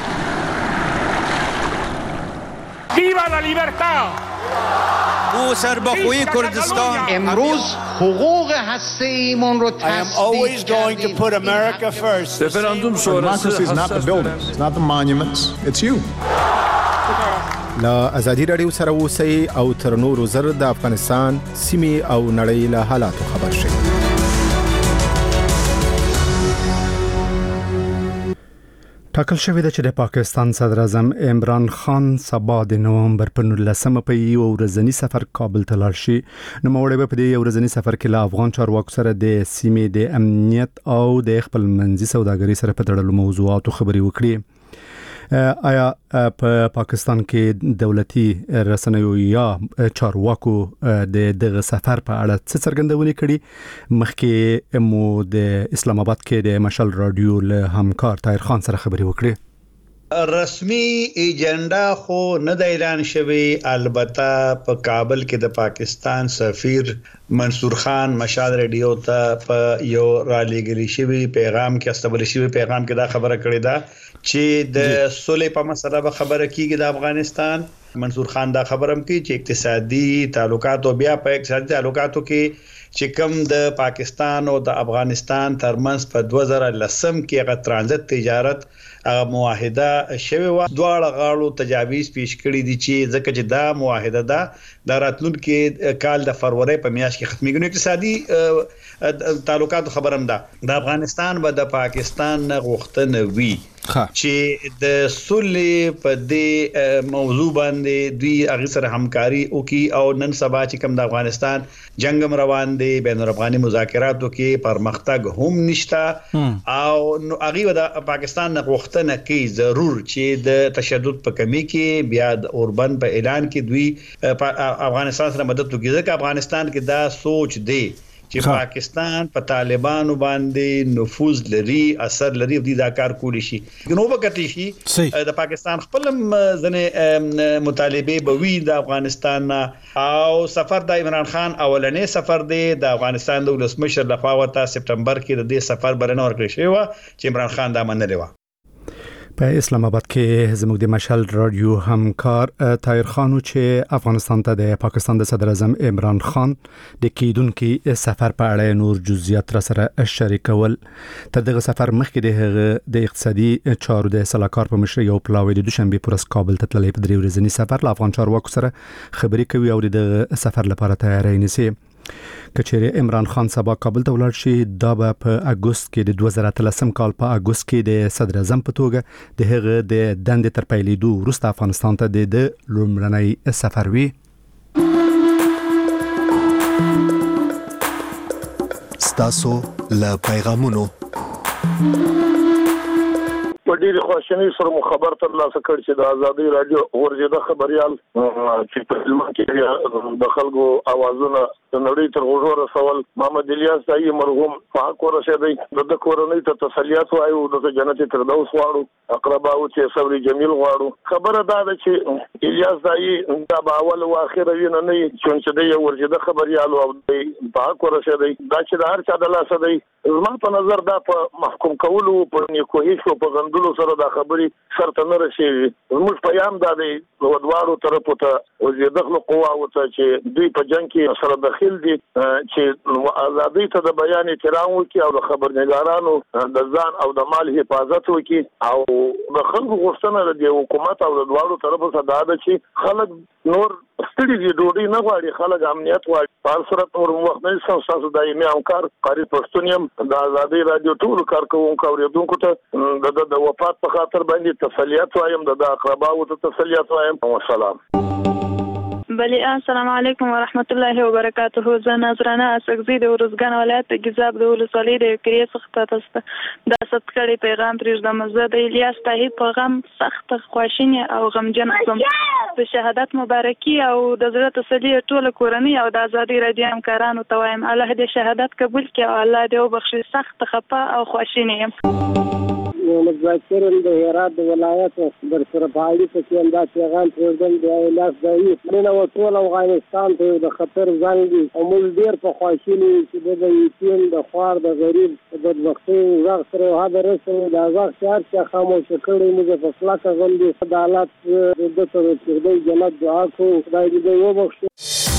ویوا لا لیبرتا او سربخوی کردستان امروز حقوق هسته ایمان رو تصدیق کردیم. رفراندوم Democracy is not the buildings, it's not the monuments, it's you. لا ازادي رادیو سره اوسئ او تر نورو زر د افغانستان سیمې او نړۍ له حالاتو خبر شئ. ټاکل شوې ده چې د پاکستان صدر اعظم عمران خان سبا د نومبر په نولسمه په یو ورځنی سفر کابل ته لاړ شي. نوموړی به په دې یو ورځنی سفر کې له افغان چارواکو سره د سیمې د امنیت او د خپل منځي سوداګرۍ سره په تړلو موضوعاتو خبرې وکړي. آیا په پاکستان کې دولتي رسنیو یا چارواکو د دغه سفر په اړه څه څرګندونې کړي؟ مخکې مو د اسلام آباد کې د مشال رادیو له همکار طاهر خان سره خبرې وکړې. رسمي ایجنډا خو نه د اعلان شوی، البته په کابل کې د پاکستان سفیر منصور خان مشال رادیو ته په یو رالېږلي شوی پیغام کې استقبال شوی پیغام کې دا خبره کړې ده چې د صلح په مسله به خبره کیږي د افغانستان. منصور خان دا خبرم کوي چې اقتصادي تعلقات او بیا په اقتصادي تعلقاتو کې چې کوم د پاکستان او د افغانستان ترمنځ په دوه زره لسم کې غو ترانزیت تجارت معاهده شوی و، دواړه غاړو تجاویز پیش کړی دي چې ځکه چې دا معاهده ده د راتلونکي کال د فروری په میاشت کې ختمېږي. اقتصادي تعلقات خبرم ده د افغانستان به د پاکستان غوښتنه وی چې د صلح په دې موضوع باندې دوی هغه سره همکاري وکړي او نن سبا چې کوم د افغانستان جنگ روان دي بین الافغاني مذاکراتو کې پرمختګ هم نشته او هغه د پاکستان غوښتنه کوي ضرور چې د تشدد په کمی کې بیا د اوربن په اعلان کې دوی افغانستان سره مدد وکړي، ځکه افغانستان کې دا سوچ دی چې پاکستان په طالبانو باندې نفوذ لري، اثر لري، د دا کار کولی شي. نو وګټي شي د پاکستان خپل ځنه مطالبه به وي د افغانستان او سفر د عمران خان اولنې سفر دی د افغانستان د ولسمشر لخوا وته سپټمبر کې د دې سفر برنه ورکړی شو چې عمران خان دا منلی و. په اسلام آباد کې زموږ د مشال رادیو همکار طاهر خان چې افغانستان ته د پاکستان د صدر اعظم عمران خان د کیدونکو سفر په اړه نور جزئیات را سره شریکول. تر دغه سفر مخکې د هغه د اقتصادي چارو د سلاکار په مشرۍ یو پلاوی د دوشنبه پر ورځ کابل ته تللی په درې ورځنی سفر له افغان چارواکو سره خبرې کوي او د سفر لپاره تیاری نیسي. کچېره عمران خان سبا کابل ته ولاړ شي، دا به په اگست کې د دوه زره اتلسم کال په اگست کې د صدر اعظم په توګه د هغه د دندې تر پیلېدو وروسته افغانستان ته د لومړنی سفر وي. ستاسو له پیغامونو په ډېر خوشحالۍ سره خبر تر لاسه کړ چې د ازادي رادیو ورجده خبريال چې په فلم کې د خلکو اوازونه د نړۍ تر غوږو رسول محمد الیاس دای مرحوم پاک ورسېدی د کورنۍ ته تسلیات وایو د جنت فردوس غواړو اقرباو چې صبر جمیل غواړو. خبره دا ده چې الیاس دای دا به اول او اخر وینه نه چې د ورجده خبريال او پاک ورسېدی دا چې د هر چا د لاسه دی. زما په نظر دا په محکوم کولو په نیکوهي شو په غندلو سره دا خبري سرته نه رسېږي. زموږ پیغام دا دی ودوارو طرفو ته وزیدخل قوا وته چې دوی په جنگ کې سره داخل دي چې ازادي ته د بیان احترام وکړي او د خبرنګارانو د ځان او د مال حفاظت وکړي او د خلکو غوښتنه د حکومت او د دوارو طرفو څخه دا ده چې خلک نور ستړي دي ډوډۍ نه غواړي، خلک امنیت غواړي. په صورت نور وخت نه سم دایمي همکار قاری پښتون يم د ازادي رادیو ټول کارکونکو اوریدونکو ته د د وفات په خاطر باندې تسلیت وایم، د اقرباو ته تسلیت وایم. والسلام. بله السلام علیکم و رحمت الله و برکاته. زه نظرانه اسکزی د ورزګان ولایت ګیزاب د ولسوالۍ د کریه څخه تاسو د ستکړې پیغام پرېږدم. زه د الیاس طاهر پیغام سخت خواشینی او غمجن کوم. د شهادت مبارکي او د زړه تسلی ټول کورنۍ او د ازادي رادیو همکارانو ته وایم الله دې شهادت قبول کړي او الله دې وبخښي. سخت خفه او خواشینی یم. محمد ذاکر د هرات د ولایت در سره پاړي په کې انداز پیغام پرېږدم د الیاس طاهر مننه و ټول افغانستان ته د خطر زنګ دي او موږ ډېر په خواشینی چې د یتیم د خوار د غریب د بدبختۍ غږ سره هغه رسوي د غږ شعر چې خاموش کړی موږ په فلاکه غوندي د حالات د تر چې د جنت دعا کوو خدای دې وبخښي.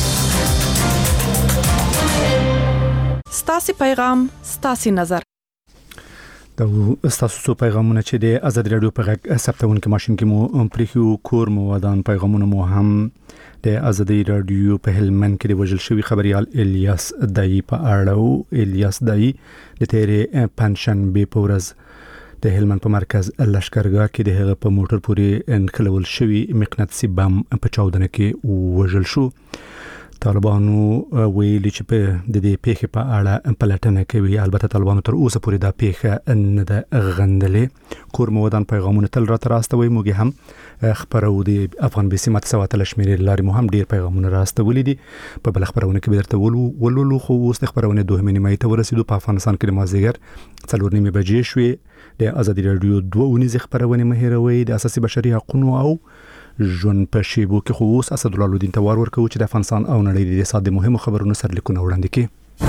ستاسو پیغام ستاسو نظر دا ستاسو څو پیغامونه چې د آزاد رادیو په غږ ثبتونکو ماشين کې مو پریخو کور مو ودان پیغامونه مو هم د آزاد رادیو په هلمند کې د وجل شوی خبريال الیاس دای په اړه او الیاس دای د تیرې پنشن به پورز د هلمند په مرکز لشکرګاه کې د هغه په موټر پورې انقلول شوی مقناطیسي بم په چاودنه کې وجل شو. طالبانو ویلي چې په د دې پیښې په اړه پلټنه کوي. البته طالبانو تر اوسه پورې دا پیښه نه ده غندلې. کور مو ودان پیغامونه تل راته راستوي. موږ هم خبرو د افغان بي سي ماته سواتل شمیرې لاري مو هم ډیر پیغامونه راستولې دي. په بل خبرونه کې به درته ولولو خو اوس د خبرونه دوه نیمه ته ورسېدو. په افغانستان کې د مازیګر څلور نیمه بجې شوې. د آزادي رادیو دوه ونیزه خبرونه مهیروي د اساسي بشري حقوقو او ژوند په شیبو کې خو اوس اسد الله الدین توار ورکو چې د افغانستان او نړۍ د ساده مهمو خبرونو سرلیکونه وړاندې کړي.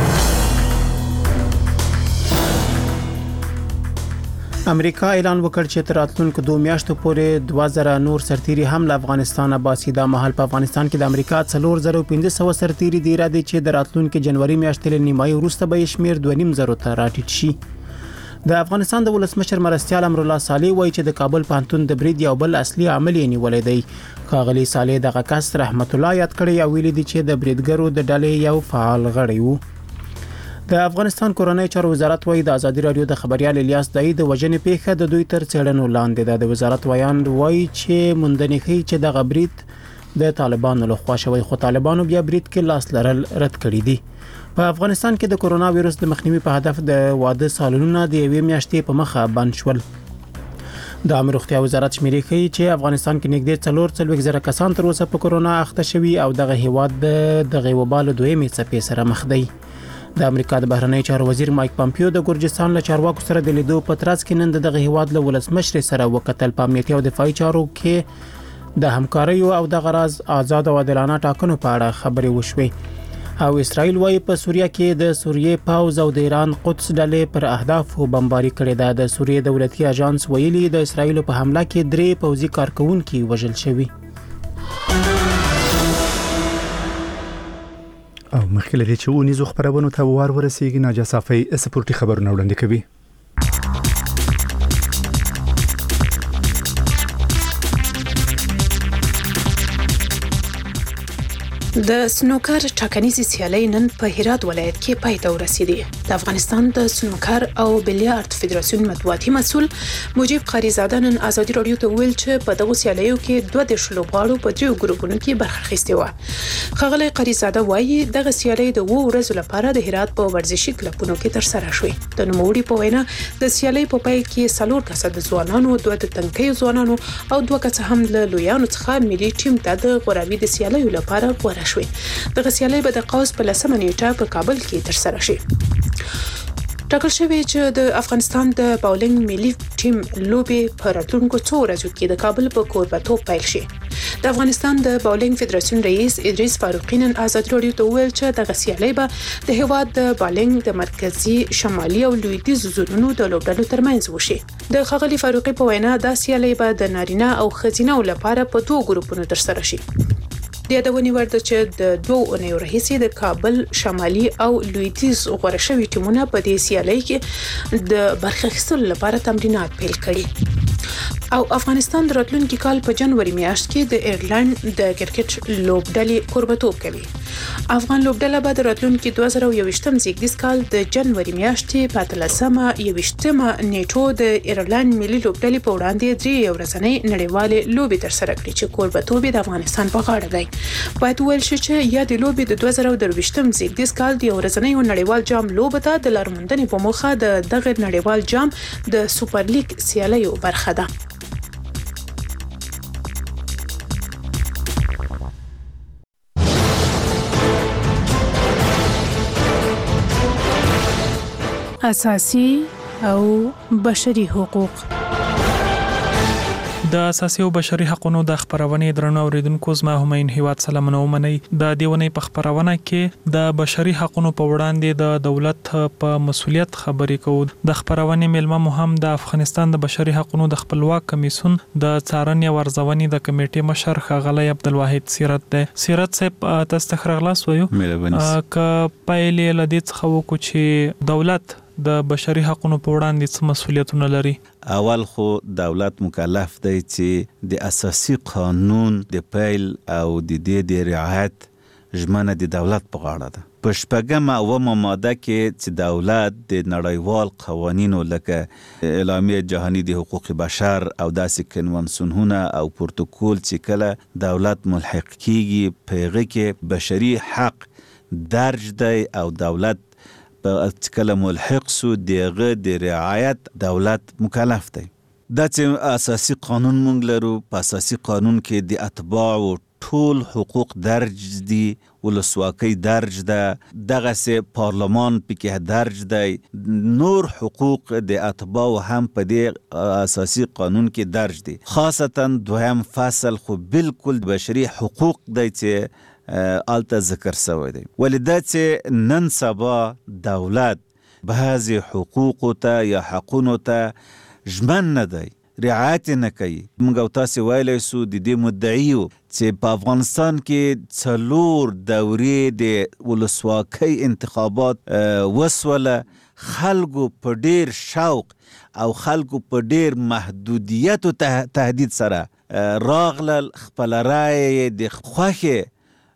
امریکا اعلان وکړ چې تر راتلونکو دوه میاشتو پورې دوه زره نور سرتیري هم له افغانستان باسي. دا مهال په افغانستان کې د امریکا څلور زره پنځه سوه سرتیري دی را دي چې د راتلونکو جنوري میاشتې له نیمایي وروسته به شمیر دوه نیم زره ته راټیټ شي. د افغانستان د ولسمشر مرستیال امر الله صالح وایي چې د کابل پانتون د برید یو بل اصلي عامل یې نیولې دی. ښاغلي صالح دغه کس رحمت الله یاد کړی او ویلي دی چې د بریدګرو د ډلې یو فعال غړی وو. د افغانستان کورنۍ چارو وزارت وایي د آزادي رادیو د خبريال الیاس دای د وژنې پیښه د دوی تر څېړنو لاندې ده. د وزارت ویان وایي چې موندنې ښیي چې دغه برید د طالبانو لخوا شوی خو طالبانو بیا برید کې لاس لرل رد کړی دي. په افغانستان کې د کورونا وایرس د مخنیوي په هدف د واده سالونونه د یوې میاشتې په مخه بند شول. د عامه روغتیا وزارت شمیرې ښیي چې افغانستان کې نږدې څلور څلوېښت زره کسان تر اوسه په کورونا اخته شوي او دغه هیواد د دغه وبا له دویمې څپې سره مخ دی. د امریکا د بهرنی چارو وزیر مایک پامپیو د ګرجستان له چارواکو سره د لیدو په ترڅ کې نن دغه هیواد له ولسمشر سره وکتل. په امنیتي او دفاعي چارو کې د همکارۍ او د غراز آزاد او عادلانه ټاکنو په اړه خبرې وشوې. او اسرائیل وايي په سوریه کې د سوریې پاوز او د ایران قدس ډلې پر اهدافو بمباري کړې ده. د سوریې دولتي اژانس ویلي د اسرائیل په حمله کې درې پوځي کارکونکي وژل شوي. او مخکې لري چې ونیزو خبرونه ته وار ورسیږي. ناجا صافي سپورتي خبرونه وړاندې کوي. د سنوکر ټاکنیزي سیالۍ نن په هرات ولایت کې پای ته ورسېدې. د افغانستان د سنوکر او بلیارډ فدراسیون مطبوعاتي مسؤل مجيب قریزاده نن آزادي رادیو ته ویل چې په دغه سیالیو کې دوه دیرش لوبغاړو په دریو ګروپونو کې برخه اخیستې وه. ښاغلی قریزاده وایي دغه سیالۍ د اووه ورځو لپاره د هرات په ورزشي کلبونو کې ترسره شوې. د نوموړي په وینا د سیالۍ په پای کې څلور کسه د ځوانانو، دوه د تنکیو ځوانانو او دوه کسه هم له لویانو څخه ملي ټیم ته د غوراوي د سیالیو لپاره غوره شوي. دغه سیالۍ به د قوس په لسمه نیټه په کابل کې ترسره شي. ټاکل شوی چې د افغانستان د باولینګ ملي ټیم لوبې په راتلونکو څو ورځو کې د کابل په کوربه‌توب پیل شي. د افغانستان د باولینګ فدراسیون رئیس ادریس فاروقی نن آزاد رادیو ته ویل چې دغه سیالۍ به د هیواد د باولینګ د مرکزی، شمالي او لویدیځ زونونو د لوبډلو ترمنځ وشي. د ښاغلي فاروقی په وینا دا سیالۍ به د نارینه او ښځینه لپاره په دوه ګروپونو ترسره شي. د یادونې وړ ده چې د دوه اونیو راهیسې د کابل، شمالي او لویدیځ غوره شوي ټیمونه په دې سیالۍ کې د برخه اخیستلو لپاره تمرینات پیل کړي. او افغانستان د راتلونکي کال په جنوري میاشت کې د ایرلند د کرکټ لوبډلې کوربه‌توب کوي. افغان لوبډله به د راتلونکي دوه زره یوویشتم زیږدیز کال د جنوري میاشتې په اتلسمه یوویشتمه نیټو د ایرلند ملي لوبډلې په وړاندې درې ورځنۍ نړیوالې لوبې ترسره کړې چې کوربتوب د افغانستان په غاړه دی. باید وویل شي چې یا د لوبې د دوه زره درویشتم زیږدیز کال د ورځنۍ نړیوال جام لوبه ته د لارموندنې په موخه د دغه نړیوال جام د سوپر لیګ سیالیو برخه ده. اساسي او بشري حقوق. د اساسي او بشري حقوقو د خبرونې درنو اوریدونکو زما همین هیواد سلامونه ومني. د دیونې په خبرونه کې د بشري حقوقو په وړاندې د دولت په مسولیت خبرې کوو. د خبرونې ملما مهم د افغانستان د بشري حقوقو د خپلواک کمیسیون د څارنې او ارزونې د کمیټې مشر ښاغلی عبدالواحد سیرت دی. سیرت صاحب تاسو ته ښه راغلاست وایو. که پایلې له دې څخه وکړو چې دولت د بشري حقوقو په وړاندې څه مسولیتونه لري. اول خو دولت مکلف دی چې د اساسي قانون د پیل او د دې د رعایت ژمنه د دولت په غاړه ده. په شپږمه اومه ماده کې چې دولت د نړیوال قوانینو لکه اعلامیه جهانی د حقوق بشر او داسې کنوانسیونونه او پروتوکول چې کله دولت ملحق کیږي په هغه کې بشري حق درج دی او دولت په کله ملحق سو دغه د رعایت دولت مکلف دی. دا چې اساسي قانون مونږ لرو، په اساسي قانون کې د اتباعو ټول حقوق درج دي، ولسواکۍ درج ده، دغه سه پارلمان پکې درج دی، نور حقوق د اتباعو هم په دې اساسي قانون کې درج دي. خاصتا دویم فصل خو بالکل بشري حقوق دی چې آلته ذکر سوی دی. ولی دا چې نن سبا دولت بعضی حقوقو ته یا حقونو ته ژمن نه دی، رعایت نه کوي. موږ او تاسو ویلی سو د دې مدعیو چې په افغانستان کې څلور دورې د ولسواکۍ انتخابات وسوله، خلکو په ډیر شوق او خلکو په ډیر محدودیت او تهدید سره راغلل، خپل رای د خوښې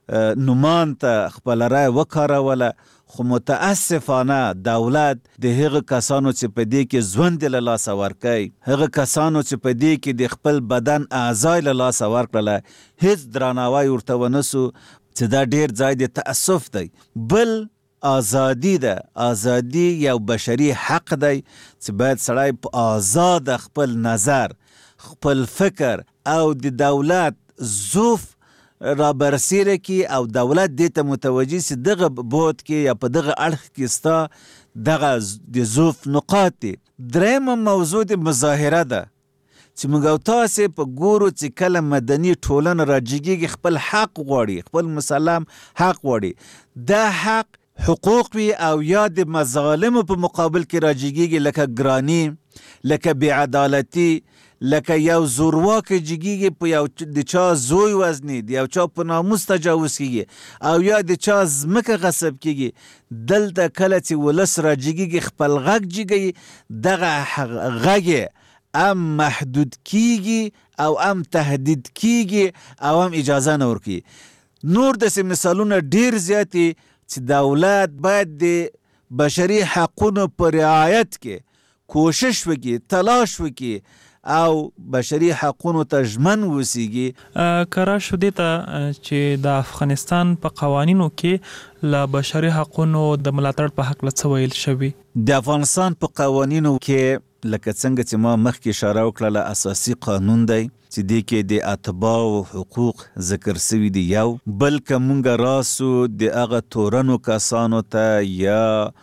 نومان ته خپل رای وکاروله. خو متاسفانه دولت د هغه کسانو چې په دې کې ژوند له لاسه ورکوي، هغه کسانو چې په دې کې د خپل بدن اعضای له لاسه ورکړله، هیڅ درناوی ورته ونه سو، چې دا ډیر ځای د تاسف دی. بل ازادي ده، ازادي یو بشري حق دی چې باید سړی په آزاد خپل نظر، خپل فکر او د دولت ظروف را برسیره کی او دولت دې ته متوجه سي دغه بود کې یا په دغه اړخ کې ستا دغه د ضعف نقاط دي. درېمه موضوع د مظاهره ده چې موږ او تاسو په ګورو چې کله مدني ټولنه راجګيږي خپل حق غواړي، خپل مسلم حق غواړي، دا حق حقوق وي او یا د مظالم په مقابل کې راجګيږي، لکه ګرانی، لکه بی‌عدالتي، لکه یو زورواک جګیږي په یو د چا زوی وزنی، د یو چا په ناموس تجاوز کیږي او یا د چا ځمکه غصب کیږي. دلته کله چې ولس را جګیږي خپل غږ جګي، دغه غږ ام محدود کیږي او ام تهدید کیږي او ام اجازه نه ورکي. نور داسې مثالونه ډیر زیاتی چې دولت باید د بشري حقونو په رعایت کې کوشش وکړي، تلاش وکړي او بشري حقونو ته ژمن وسیږي. کرا شو دې ته چې د افغانستان په قوانینو کې له بشري حقونو د ملاتړ په حق څه ویل شوي؟ د افغانستان په قوانینو کې لکه څنګه چې ما مخکې اشاره وکړله، اساسي قانون دی چې دې کې د اتباعو حقوق ذکر سوي دي. یو بل که مونږ راسو د هغه تورنو کسانو ته یا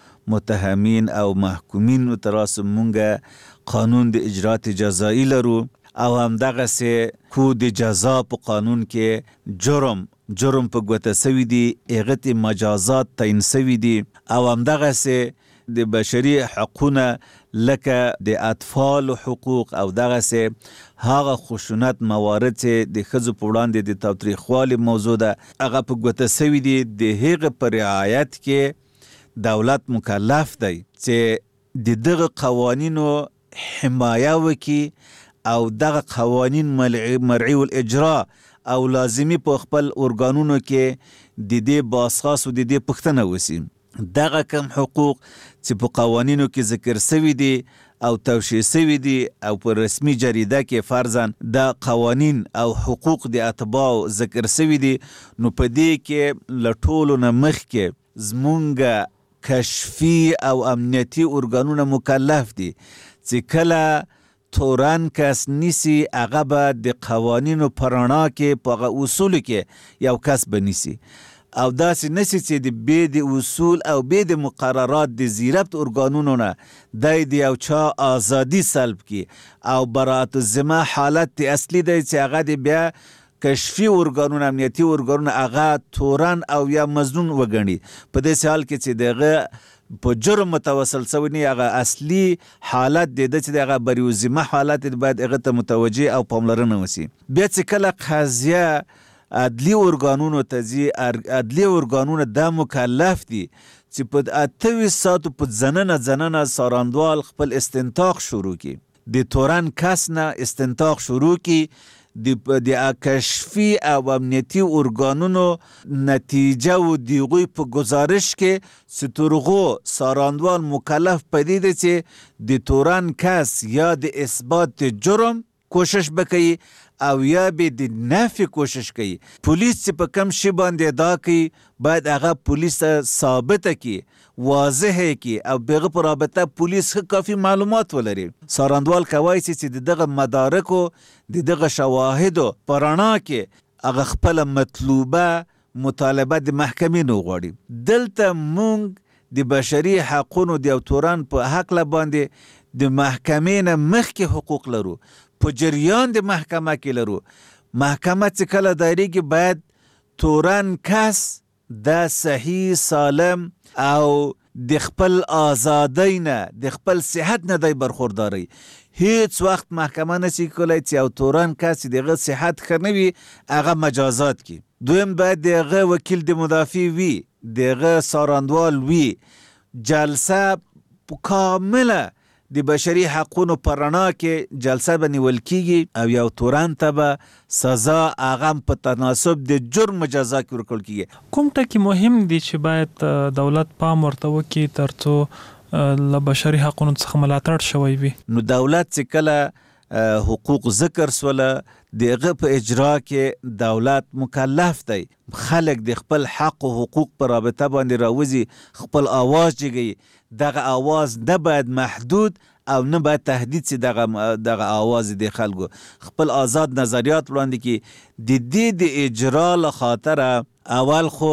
متهمین او محکومین ته راسو، مونږ قانون د اجرات جزایی لرو او هم دغه سه کو د جزا په قانون کې جرم جرم په ګوته سوي دي، هغه مجازات تعیین سوي دي او هم دغه سه د بشري حقونه لکه د اطفال حقوق او دغه سه هغه خشونت موارد چې د ښځو په وړاندې د تاوتریخوالي موضوع ده، هغه په ګوته سوي دي. د هغه په رعایت کې دولت مکلف دی چې د دغه قوانینو حمایه وکي او دغه قوانین مرعی الاجرا او لازمی په خپل ارګانونو کې د دې باسخاص او د دې پښتنه وسی. دغه کم حقوق چې په قوانینو کې ذکر شوی دي او توشیح شوی دي او په رسمي جریده کې فرضاً د قوانین او حقوق د اتباع ذکر شوی دي، نو په دې کې له ټولو نه مخکې زمونږ کشفي او امنیتي ارګانونه مکلف دي چې کله تورن کس نیسی هغه به د قوانینو په رڼا کې په اصولو کې یو کس بنیسي او داسې نسی چې د بې د اصول او بې د مقررات د زیربط ارګانونو نه دی د یو چا ازادي سلب کی او برات الذمه حالت اصلي دی چې هغه د بیا کشفي ارګانونه امنیتي ارګانونه هغه تورن او یا مظنون وګڼي. په دې حال کې چې دغه په جرم متوسل شوی نه، هغه اصلي حالت د دې چې هغه بری الذمه حالت باید هغه ته متوجه او پاملرنه وسی. بیا چې کله قضیه عدلی ارګانونو ته ځي، عدلی ارګانونه دا مکلف دي چې په اته ساعتو په ځننه ځننه څارندوال خپل استنتاق شروع کړي، د تورن کس نه استنتاق شروع کړي، د کشفي او امنیتي ارګانونو نتیجه و دیغوی په گزارش کې چې ترغو څارندوال مکلف پدې دی چې د تورن کس یا د اثبات جرم کوشش بکوي او یا به د نفي کوشش کوي. پولیس چې په کم شی باندې ادا کوي باید هغه پولیس ثابته کی، واضح کی او بغه پر رابطه پولیس کافی معلومات ولري. څارندوال کوي چې دغه مدارکو دغه شواهدو پرانا کې هغه خپل مطلوبه مطالبه د محکمې نو غواړي. دلته مونږ د بشري حقوقو د تورن په حق لا باندې د محکمې نه مخکې حقوق لرو، په جریان د محکمه کې لرو. محکمه چې کله دایریږي باید تورن کس د صحیح سالم او د خپل آزادۍ نه د خپل صحت نه دی برخورداری. هیڅ وخت محکمه نشي کولی چې یو تورن کس دغه صحت ښه نه وي هغه مجازات کی. دویم باید دغه وکیل د مدافع وي، دغه څارندوال وي. جلسه کامله د بشري حقوقو پر رڼا کې جلسه به نیول کیږي او یو تورن ته به سزا هغه په تناسب د جرم جزا کې ورکول کیږي. کوم ټکی مهم دي چې باید دولت پام ورته وکړي ترڅو له بشري حقوقو څخه ملاتړ شوی وي؟ نو دولت چې کله حقوق ذکر سوله دغه په اجرا کې دولت مکلف دی خلک د خپل حق او حقوق پر رابطه باندې راوځي، خپل آواز جګي. دغه آواز نه باید محدود او نه باید تهدید سي. دغه دغه آواز د خلکو خپل آزاد نظریات وړاندې کی. د دې د اجرا له خاطر اول خو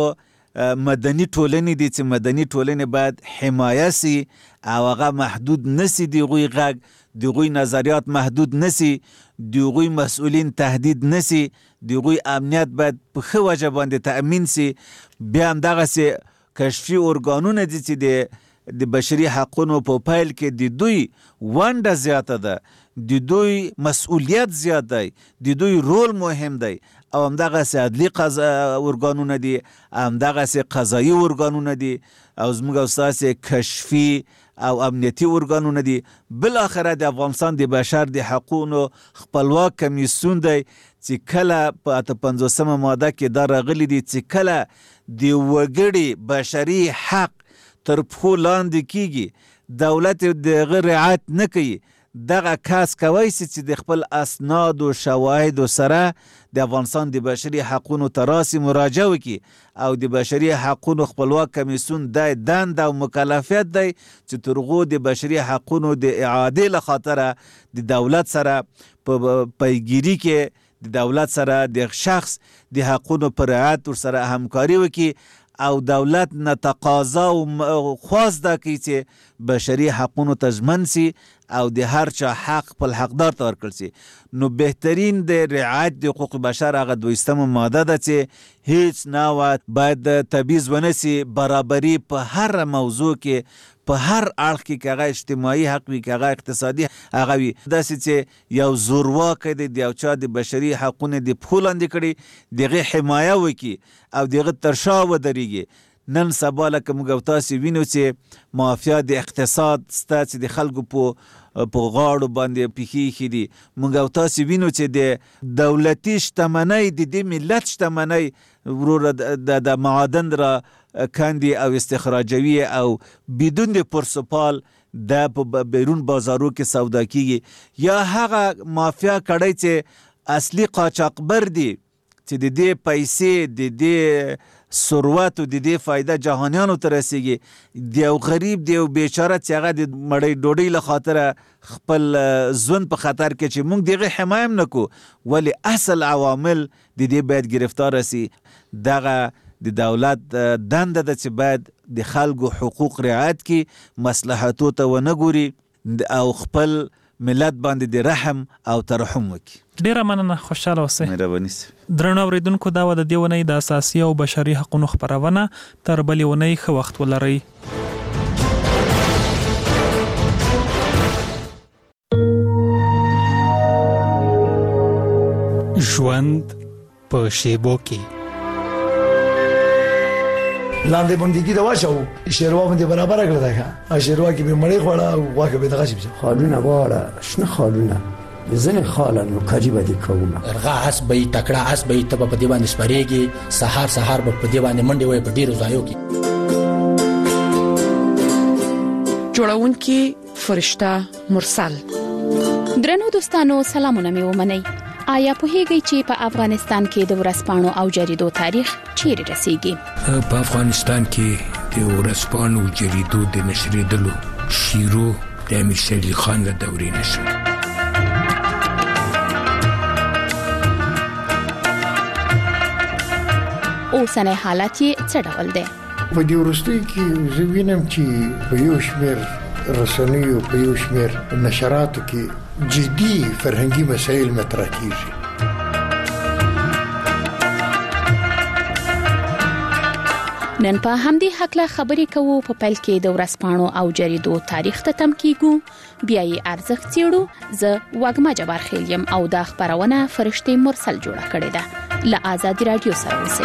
مدني ټولنې دي چې مدني ټولنې باید حمایه سي او هغه محدود نسی، دغوی غږ دغوی نظریات محدود نسی، دغوی مسئولین تهدید نسی، دغوی امنیت باید په ښه وجه باندې تأمین سي. بیا هم دغسې کشفي ارګانونه دي چې د د بشري حقوقو په پایل کې د دوی ونډه زیاته ده، د دوی مسؤلیت زیات دی، د دوی رول مهم دی. او همدغسې عدلي ارګانونه دي، همدغسې قضایي ارګانونه دي او زموږ او ستاسې کشفي او امنیتي ارګانونه دي. بالاخره د افغانستان د بشر د حقوقو خپلواک کمیسیون دی چې کله په اته پنځوسمه ماده کې دا راغلي دي چې کله د وګړي بشري حق تر پښو لاندې کیږي، دولت دغه رعایت نه کوي، دغه کس کوي چې د خپل اسناد او شواهد سره د افغانستان د بشري حقوقو تراسی مراجعه وکړي او د بشري حقوقو خپلواک کمیسیون د دند او مکلفیت دی چې ترغو د بشري حقوقو د اعاده له خاطر د دولت سره په پیګیری کې د دولت سره د شخص د حقوقو پر رعایت سره همکاري وکړي او دولت نه تقاضا او خواست دا کوي چې بشري حقوقو ته ژمن سي او د هر چا حق خپل حقدار ته ورکړل سي. نو بهترین د رعایت د حقوق بشر هغه دویستمه ماده ده چې هیڅ نوع باید تبعیض ونه سي، برابري په هر موضوع کې په هر اړخ کې که هغه اجتماعي حق وي که هغه اقتصادي هغه وي، داسې چې یو زورواکی دی د یو چا د بشري حقونو د پښو لاندې کړي دغه حمایه وکړي او دغه تر شا ودرېږي. نن سبا لکه موږ تاسو وینو چې مافیا د اقتصاد ستاسو د خلکو په په غاړو باندې پیخي دي. موږ تاسو وینو چې د دولتي شتمنۍ د دې ملت شتمنۍ ورور د معادن را کاندي او استخراجوي او بدون د پرسپال د په بیرون بازارو کې سودا کیږي، یا هغه مافیا کړي چې اصلي قاچاقبر دي چې د دې پیسې د دې ثروت او د دې فائدہ جهانیانو ته رسیږي. د یو غریب د یو بیچاره چې هغه د مړی ډوډۍ له خاطره خپل ژوند په خطر کې چې موږ دغه حمایم نکو، ولی اصل عوامل د دې باید گرفتار رسی. دغه د دولت دنده ده چې باید د خلکو حقوق رعایت کی، مصلحتو ته ونه ګوري او خپل ملت باندې د رحم او ترحم وکړي. ډیره مننه، خوشاله اوسئ. مهرباني. درنو اوریدونکو، دا و د دې ونې د اساسي او بشري حقوقو خبرونه. تر بلې ونې ښه وخت ولرئ. ژوند په شیبو کې لاندې باندې دا واچو شیروا باندې برابر کړل دا ښه شیروا کې به مړې خوړه او واکه به دغه شي خالونه واړه شنه خالونه زنه خالن نو کاجی باندې کومه ارغا اس به تکړه اس به تب په دی باندې سپریږي سحر سحر په دی باندې منډي وای په ډیرو ځایو کې جوړون کې فرشتہ مرسل. درنو دوستانو، سلامونه مې ومنئ. آیا په هیګي چې په افغانستان کې د ورځپاڼو او جریدو تاریخ چیرې رسیږي؟ په افغانستان کې د ورځپاڼو او جریدو د نشریدلو شیرو د امیر شیر علي خان له دورې نشو. اوسنی حالت یې څه ډول دی؟ په دې ورستۍ کې زه وینم چې په یو شمېر رسنیو په یو شمېر نشراتو کې جدي فرهنګي مسایل مطرح کیږي. نن په همدې حقله خبرې کوو. په پیل کې د ورځپاڼو او جریدو تاریخ ته تم کیږو، بیا یې ارزښت څېړو. زه وګما جبار خیل یم او دا خبرونه فرشتي مرسل جوړه کړې ده. له آزادي رادیو سره اوسئ.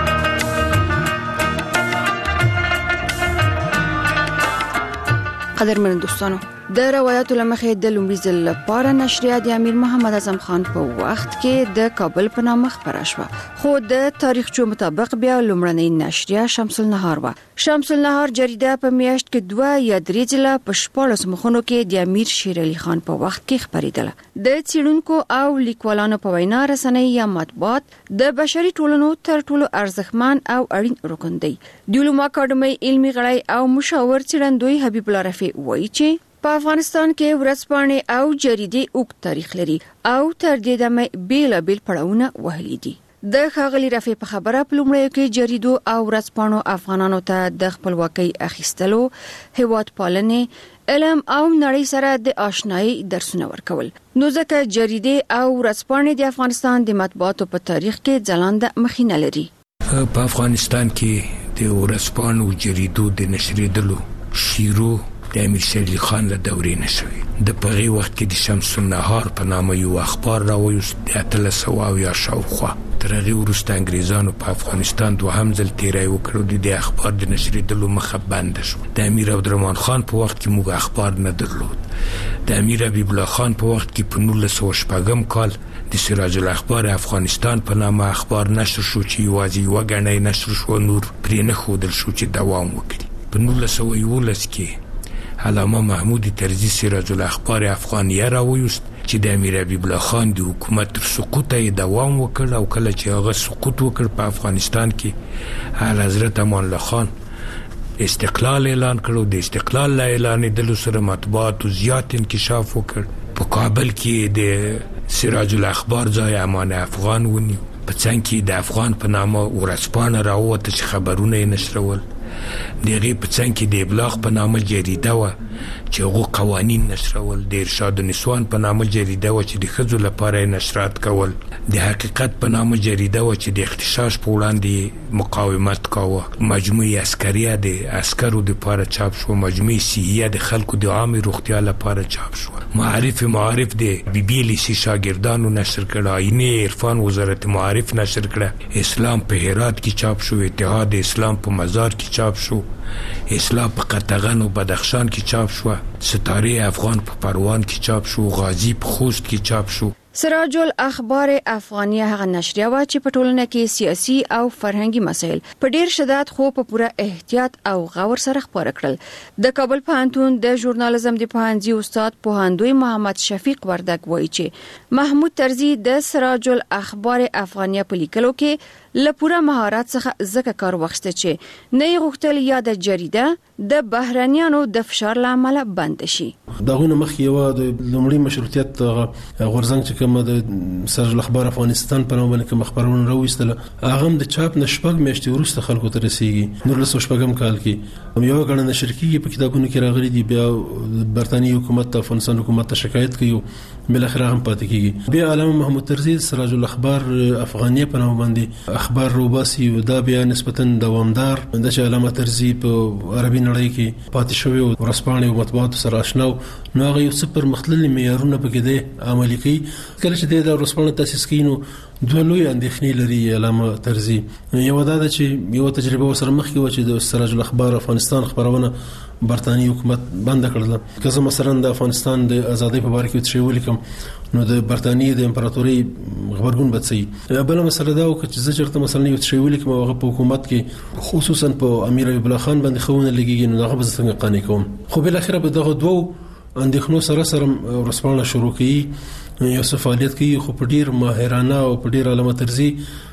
قدرمن دوستانو، د روایتو لمخې د لومړي ځل لپاره نشریه د امیر محمد اعظم خان په وخت کې د کابل په نامه خبره شوه، خو د تاریخچو مطابق بیا لومړنۍ نشریه شمس النهار و. شمس النهار جریده په میاشت کې دوه یا درې ځله په شپاړس مخونو کې د امیر شیر علي خان په وخت کې خبرېدله. د څېړونکو او لیکوالانو په وینا رسنۍ یا مطبوعات د بشري ټولنو تر ټولو ارزښتمن او اړین رکن دی. د علومو اکاډمۍ علمي غړی او مشاور څېړندوی حبیب الله رفیع وایي چې په افغانستان کې ورځپاڼې او جریدې اوږد تاریخ لري او تر دې دمه بیلابیل پړاوونه وهلي دي. د ښاغلي رفیع په خبره په لومړیو کې جریدو او ورځپاڼو افغانانو ته د خپلواکۍ اخیستلو، هیواد پالنې، علم او نړۍ سره د آشنایي درسونه ورکول. نو ځکه جریدې او ورځپاڼې د افغانستان د مطبوعاتو په تاریخ کې ځلانده مخینه لري. په افغانستان کې د ورځپاڼو او جریدو د نشریدلو شیرو د امیر شیر علي خان له دورې نشوي. د پغې وخت کې د شمس النهار په نامه یو اخبار راوویست د اتلس سوه او یا شاوخوا. تر هغې وروسته انګریزانو په افغانستان دوهم ځل تیری وکړ او د دې اخبار د نشریدلو مخه بنده شوه. د امیر عبدالرحمن خان په وخت کې موږ اخبار نه درلود. د امیر حبیب الله خان په وخت کې په نولس سوه شپږم کال د سراج الاخبار افغانستان په نامه اخبار نشر شو چې یوازې یوه ګڼۍ نشر شو، نور پرې نه ښودل شو چې دوام وکړي. په نولس سوه یولس کې علامه محمود طرزي سراج الاخبار افغانیه راوویست چې د امیر حبیب الله خان د حکومت تر سقوط یې دوام وکړ او کله چې هغه سقوط وکړ په افغانستان کې اعلی حضرت امان الله خان استقلال اعلان کړ. د استقلال له اعلانېدلو سره مطبوعاتو زیات انکشاف وکړ. په کابل کې د سراج الاخبار ځای امان افغان ونیو. په څنګ کې د افغان په نامه ورځپاڼه راووته چې خبرونه یې نشرول. دغه په څنګه کې د ابلاغ په نامه جریده و چې هغه قوانین نشرول، د ارشاد النسوان په نامه جریده و چې د ښځو لپاره نشرات کول، د حقیقت په نامه جریده و چې د اغتشاش په وړاندې مقاومت کاوه، مجموعه عسکریه د عسکرو د لپاره چاپ شو، مجموعه صحیه د خلکو د عامه روغتیا لپاره چاپ شو، معارف معارف د بی بی ال سی شاګردانو نشر کړه، آینه عرفان وزارت معارف نشر کړه، اسلام په هرات کې چاپ شو، اتحاد اسلام په مزار کې چاپ شو، اسلام په قطغن او بدخشان کې چاپ شو، ستاره افغان په پروان کې چاپ شو، غازی په خوست کې چاپ شو. سراج الاخبار افغانیه هغه نشریه و چې په ټولنه کې سیاسي او فرهنګي مسایل په ډیر شدت خو په پوره احتیاط او غور سره خبر کړل. د کابل پوهنتون د ژورنالیزم د پوهنځي استاد پوهندوی محمد شفیق وردګ وایي چې محمود طرزي د سراج الاخبار افغانیه په لیکلو کې له پوره مهارت څخه ځکه کار واخیسته چې نه غوښتل یا د جریده د بهرانيانو د فشار لامل بند شي. داغونه مخ یو د لومړي مشروطیت غورزنګ چې کوم د سراج الاخبار افغانستان په نوم باندې کوم خبرونه راوېستل، هغه د چاپ نشپګ میاشتې وروسته خلکو ته رسیږي. نور له شپږم کال کې یو غړن نشر کیږي په کتابونو کې راغلي دي، بیا برتانی حکومت ته افغانستان حکومت ته شکایت کوي، بل اخر هم پاتې کیږي. بیا علامه محمود طرزي سراج الاخبار افغانیه په نوم باندې اخبار روباسي او دا بیا نسبتا دوامدار د چې علامه طرزي په عربي نړۍ کې پاتې شوی او ورسپانې او مطبوعات سره آشنا نو هغه یو سپر مختللي معیارونه پکې دی عملي کوي. کله چې د ورسپانې تاسیس کینو دوه لوی اندېښنې لري علامه طرزي. یو دا ده چې یو تجربه ورسره مخ کې و چې د سراج الاخبار افغانستان خبرونه برتانی حکومت بند کړل. که زه مثلا د افغانستان د ازادۍ په اړه کې څه ولیکم نو د برتانی د امپراتوري خبرګون بچي. بل مسله دا و چې زه چرته مثلا یو څه ولیکم او هغه په حکومت کې خصوصا په امیر حبیب الله خان باندې خونه لګیږي نو هغه به څنګه قانع کوم. خو بل اخر به دغه دوه اندېښنو سره سره ورسپانه شروع کړي، یو څه فعالیت کوي خو په ډیر ماهرانه او په ډیر علامه طرزي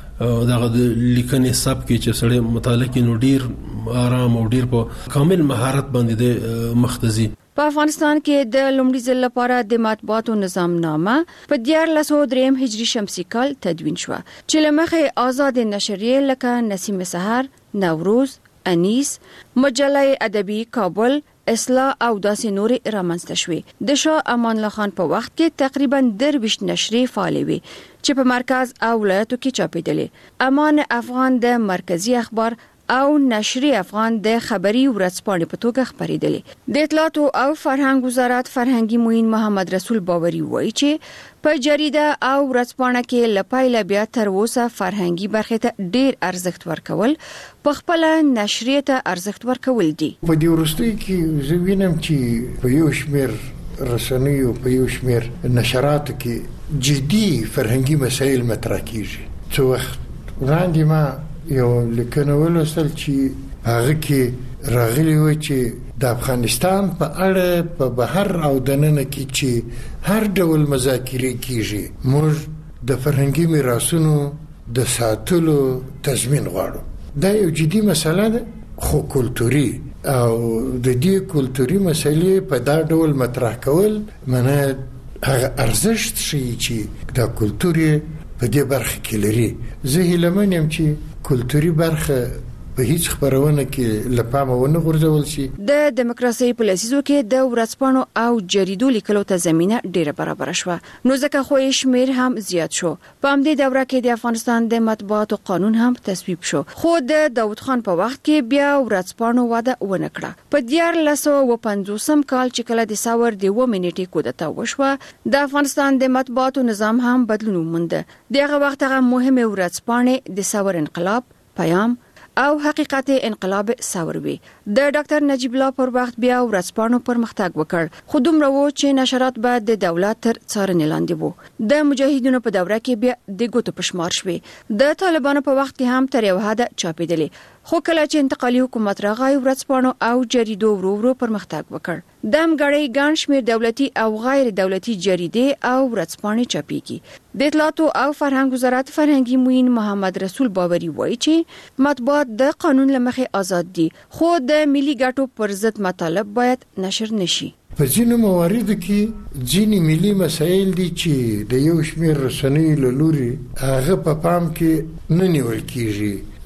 دغه لیکنې سب کې چې سړی مطالعه کوي نو ډیر آرام او ډیر په کامل مهارت باندې مختزي. په افغانستان کې د لومړي ځل لپاره د مطبوعاتو نظام نامه په دیارلس سوه دریم هجري شمسي کال تدوین شو چې لمخې آزاد نشریه لکه نسیم سحر، نوروز، انیس، مجله ادبي کابل، اصلاح او داسې نورې رامنځته شوې. د شاه امان الله خان په وخت کې تقریبا درویشت نشرې فعالې وې چې په مرکز او ولایتو کې چاپېدلې. امان افغان د مرکزی اخبار او نشری افغان د خبري ورځپاڼې په توګه خبرېدلې. د اطلاعات او فرهنګ وزارت فرهنګي معین محمد رسول باوري وایي چې په جریده او ورځپاڼه کې لپایله بیا تر اوسه فرهنګي برخې ته ډیر ارزښت ورکول، په خپل نشریه ته ارزښت ورکول دي. په دې وروستي کې زه وینم چې په یو شمېر رسنیو په یو شمېر نشراتو کې جدي فرهنګي مسایل مطرح کیږي. څو وخت وړاندې ما یو لیکنه ولوستل چې هغه کې راغلی و چې د افغانستان په اړه په بهر او دننه کې چې هر ډول مذاکرې کیږي موږ د فرهنګي میراثونو د ساتلو تضمین غواړو. دا یو جدي مسله ده، خو کلتوري او د دې کلتوري مسلې په دا ډول مطرح کول معنی هغه ارزښت شي چې دا کلتوري په دې برخه کې لري. زه هیله منم چې کلتوري برخه په هیڅ خبرونه کې لپاره ونه غورځول شي. د دیموکراسي په لسیزو کې د ورځپاڼو او جریدو لیکلو ته زمينه ډیره برابر شوه، نو ځکه خو شمیر هم زیات شو. په همدې دوره کې د افغانستان د مطبوعاتو قانون هم تصویب شو، خو د داوود خان په وخت کې بیا ورځپاڼو وده ونه کړه. په دیارلس سوه پنځوسم کال چې کله د ساور د و منټي کودتا وشوه د افغانستان د مطبوعاتو نظام هم بدلون وموند. دغه وخت هغه مهمه ورځپاڼې د ساور انقلاب، پیام او حقیقت انقلاب ساوروي. د ډاکټر نجیب الله پر وخت بیا ورځپاڼو پرمختګ وکړ، خو دومره و چې نشرات به د دولت تر څارنې لاندې وو. د مجاهدینو په دوره کې بیا د ګوتو پشمار شوې. د طالبانو په وخت کې هم تر یو حد چاپېدلې، خو کله چې انتقالي حکومت راغی ورځپاڼو او جریدو ورو ورو پرمختګ وکړ. د همګړۍ ګڼ شمېر دولتي او غیر دولتي جریدې او ورځپاڼې چاپېږي. د اطلاعات او فرهنګ وزارت فرهنګي معین محمد رسول باوري وایي چې مطبوعات د قانون لمخې آزاد دي، خو د ملي ګټو پر ضد مطالب باید نشر نشي. په ځینو مواردو کې ځینې ملي مسایل دي چې د یو شمېر رسنیو له لوري هغه په پام کې نه نیول کیږي.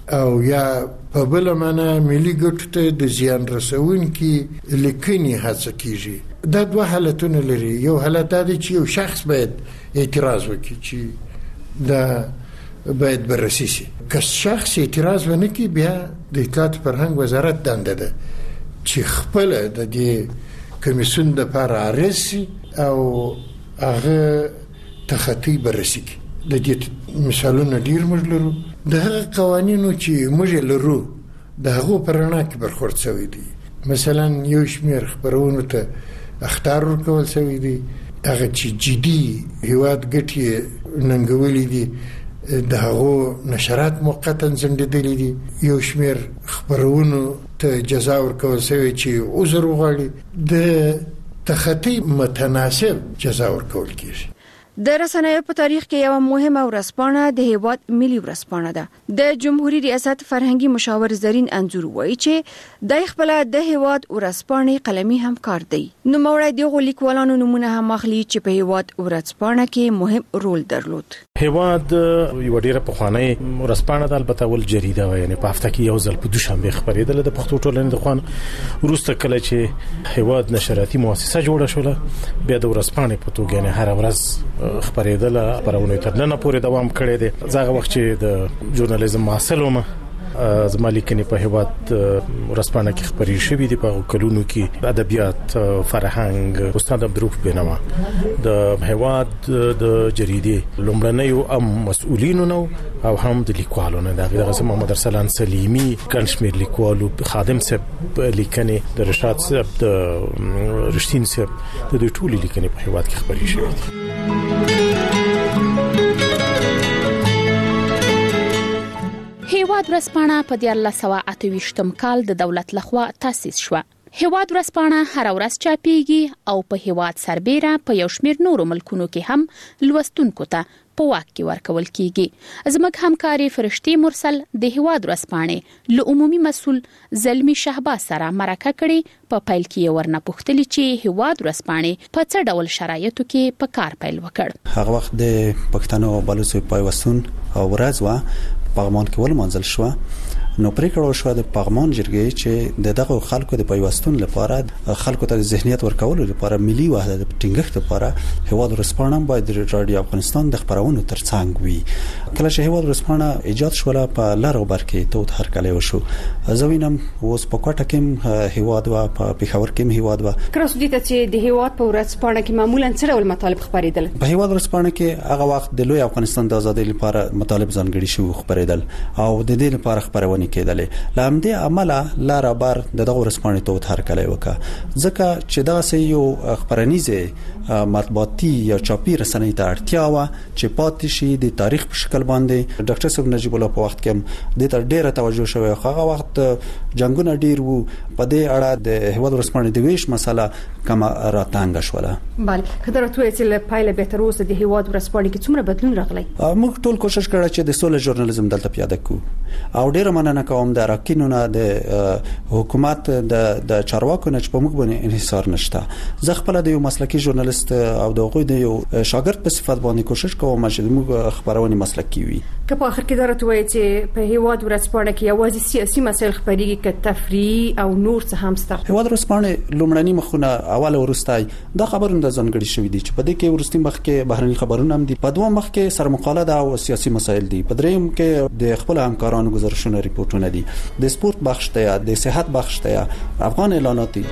او یا په بل معنا ملي ګټو ته د زیان رسونکي لیکنې هڅه کیږي. دا دوه حالتونه لري. یو حالت دی چې یو شخص باید اعتراض وکړي چې دا باید بررسي شي. که شخص اعتراض ونه کړي بیا د اطلاعات فرهنګ وزارت دنده ده چې خپل د دې کمیسیون د لپاره ارسي او هغه تخطي بررسي کوي. د دې مثالونه ډیر موږ لرو. د هغه قوانینو چې موږ لرو د هغه پرنا کې برخورد شوی دي. مثلا یو شمیر خبرونه ته اختیار ورکول شوی دي هغه چې جدي هیواد ګټي ننګولې دي د هغه نشرات موقتا زندېدلې دي. یو شمیر خبرونه ته جزا ورکول شوی چې عذر وغواړي د تخطي متناسب جزا ورکول کیږي. د رسنیو په تاریخ کې یو مهمه ورځپاڼه د هیواد ملي ورځپاڼه ده. د جمهوریت ریاست فرهنګي مشاور زرین انځور وایي چې د خپل د هیواد ورځپاڼې قلمي همکار دی. نو موړی د لیکوالانو نمونه هم اخلي چې په هیواد ورځپاڼه کې مهم رول درلود. هیواد یو ډیره په خواني ورځپاڼه د البته ول جریده و، یعنی په هفته کې یو ځل په دوشنبه خبرېدل د پښتو ټولنې د خوان وروسته کله چې هیواد نشراتي مؤسسه جوړه شوله بیا د ورځپاڼې په توګه نه هر ورځ خبرېدل پرونه تر نن پورې دوام کړی دی. زغه وخت چې د ژورنالیزم محصلوم زما لیکنې په هیواد ورځپاڼه کې خبرې شوې دي. په کلونو کې ادبیات فرهنګ استاد عبدالرؤف بینوا د هیواد د جریدې لومړنیو ام مسؤلینو نو او هم د لیکوالو نه د غیر محمد ارسلان سلیمی کنشمیر لیکوالو خادم صاحب لیکنې د رشاد صاحب د رشتین صاحب د دوی ټولې لیکنې په هیواد کې خبرې شوې دي. هیواد ورځپاڼه په دیارلس سوه اته ویشتم کال د دولت لخوا تاسیس شوه. هیواد ورځپاڼه هر ورځ چاپیږي او په هیواد سربېره په یو شمېر نورو ملکونو کې هم لوستونکو ته په واک کې ورکول کیږي. زموږ همکاري فرشتي مرسل د هیواد ورځپاڼې له عمومي مسؤل زلمی شهباز سره مرکه کړي. په پیل کې ورنه پوښتنه چې هیواد ورځپاڼې په څه ډول شرایطو کې په کار پیل وکړ. هغه وخت د پښتنو بلوچستان پایوستون او ورځ وا پغمان کې ول منځل شو. نو پریکړه شو د پغمان جرګې چې د دغه خلکو د پیوستون لپاره خلکو ته ذهنیت ورکول لپاره ملي وحدت ټینګښت لپاره هیواد ورځپاڼه باید رادیو افغانستان د خبرونو ترڅنګ وي. کله چې هیواد ورځپاڼه ایجاد شوله په لارو برکې ته هر کله وشو. زوینم اوس په کوټه کې هیواد وا په پیښور کې هیواد وا کراسو دي ته چې د هیواد په ورځپاڼه کې معمولا څه ډول مطالب خبرېدل. په هیواد ورځپاڼه کې هغه وخت د لوی افغانستان د ازادۍ لپاره مطالب ځانګړي شو خبرېدل او د دې لپاره خبرونه کېدلې. لامدې عمله لار بار دغه ورځپاڼې ته هر کله وکا ځکه چې دا سه یو خبرنیزه مطبوعاتي یا چاپی رسنۍ ته اړتیا و چې پاتې شي د تاریخ په شکل باندې. ډاکټر صاحب نجیب الله په وخت کې د تر ډیره توجه شوی. هغه وخت جنگونه ډیر وو. په دې اړه د هیواد ورځپاڼې د ویش مسله کما راتنګ شوله. بله کله راته چې له پایله به تر اوسه د هیواد ورځپاڼې کې څومره بدلون راغلی. موږ ټول کوشش کړو چې د سولې ژورنالیزم دلته پیاده کړو او ډیره مننه کوم د راکینونه د حکومت د د چارواکو نه چې په موږ باندې انحصار نشته. زه خپل د یو مسلکی ژورنالیست او د غوی د یو شاګرد په صفت باندې کوشش کوم چې موږ خبرونه مسلکی وي. که په اخر کې درته وایي چې په هیواد ورځپاڼه کې یوازې سیاسي مسایل خبرېږي که تفریح او نور څه هم شته. هیواد ورځپاڼه لومړنی مخونه اول ورستای دا خبرونه د ځانګړي شوې دي چې په دې کې ورستي مخ کې بهرني خبرونه هم دي. په دوه مخ کې سرمقاله ده او سیاسي مسایل دي. په دریم کې د خپل همکارانو گزارشونه ریپورتونه دي. د سپورت بخش ته یا د صحت بخش ته یا افغان اعلانات دي.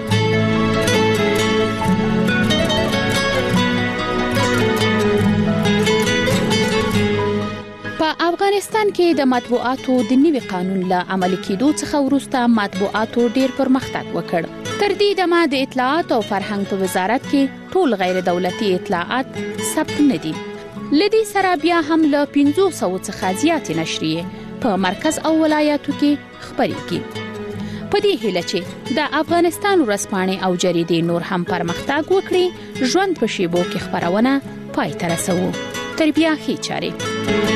په افغانستان کې د مطبوعاتو د نوي قانون له عملي کېدو څخه وروسته مطبوعاتو ډېر پرمختګ وکړ. تر دې دمه د اطلاعات او فرهنګ په وزارت کې ټول غیر دولتي اطلاعات ثبت نه دي. لدی سره بیا هم له پنځه سوه څخه زیاتې نشریې په مرکز او ولایاتو کې خبرېږي. په دې هیله چې د افغانستان ورځپاڼې او جریدې نور هم پرمختګ وکړي، ژوند په شیبو کې خبرونه پای ته رسوو. تر بیا ښې چارې.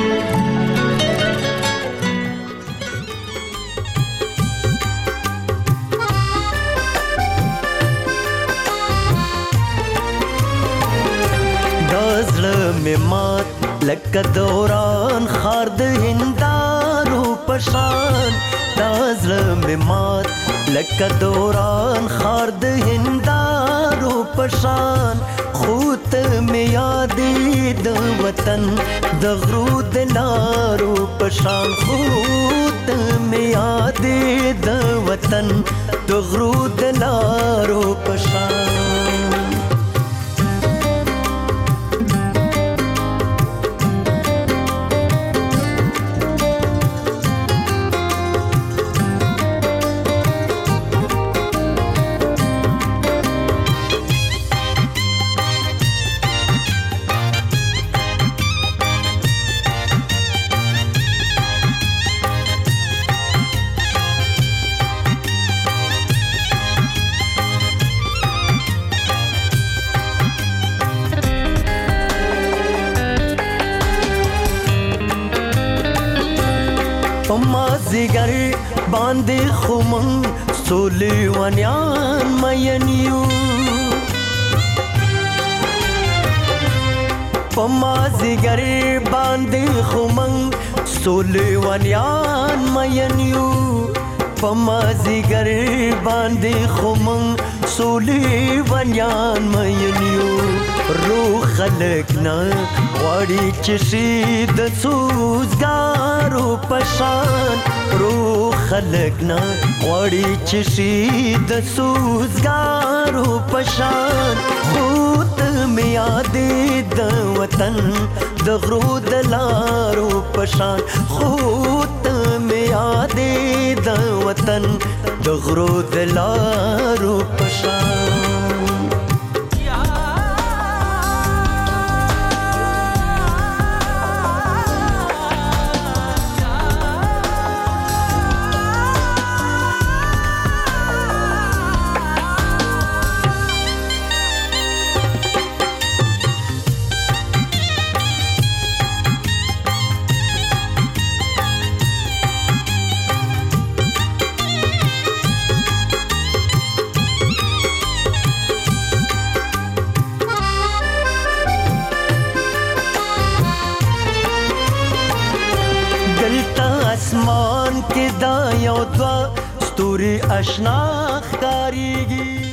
دازړه می مات لکه دوران خار د هندارو په پشان دازل مات لکه دوران خار د هندارو پشان خوت می یادې د وطن د غرو د لارو پشان خوت می یادې د وطن د غرو د لارو پشان مازیګر باندې خمن سولې ونیان مینیو په مازیګر باندې خمن سولې ونیان مینیو په مازیګر باندې خمن سولې ونیان مینیو روح خلق نه غواړي چې شي د سوزګارو پشان روح خلق نه غواړي چې شي د سوزګارو پشان خود می یادې د وطن د غرو د لارو پشان خود می یادې د وطن د غرو د لارو پشان اسمان کې دا یو دوا ستوري آشنا ښکاریږي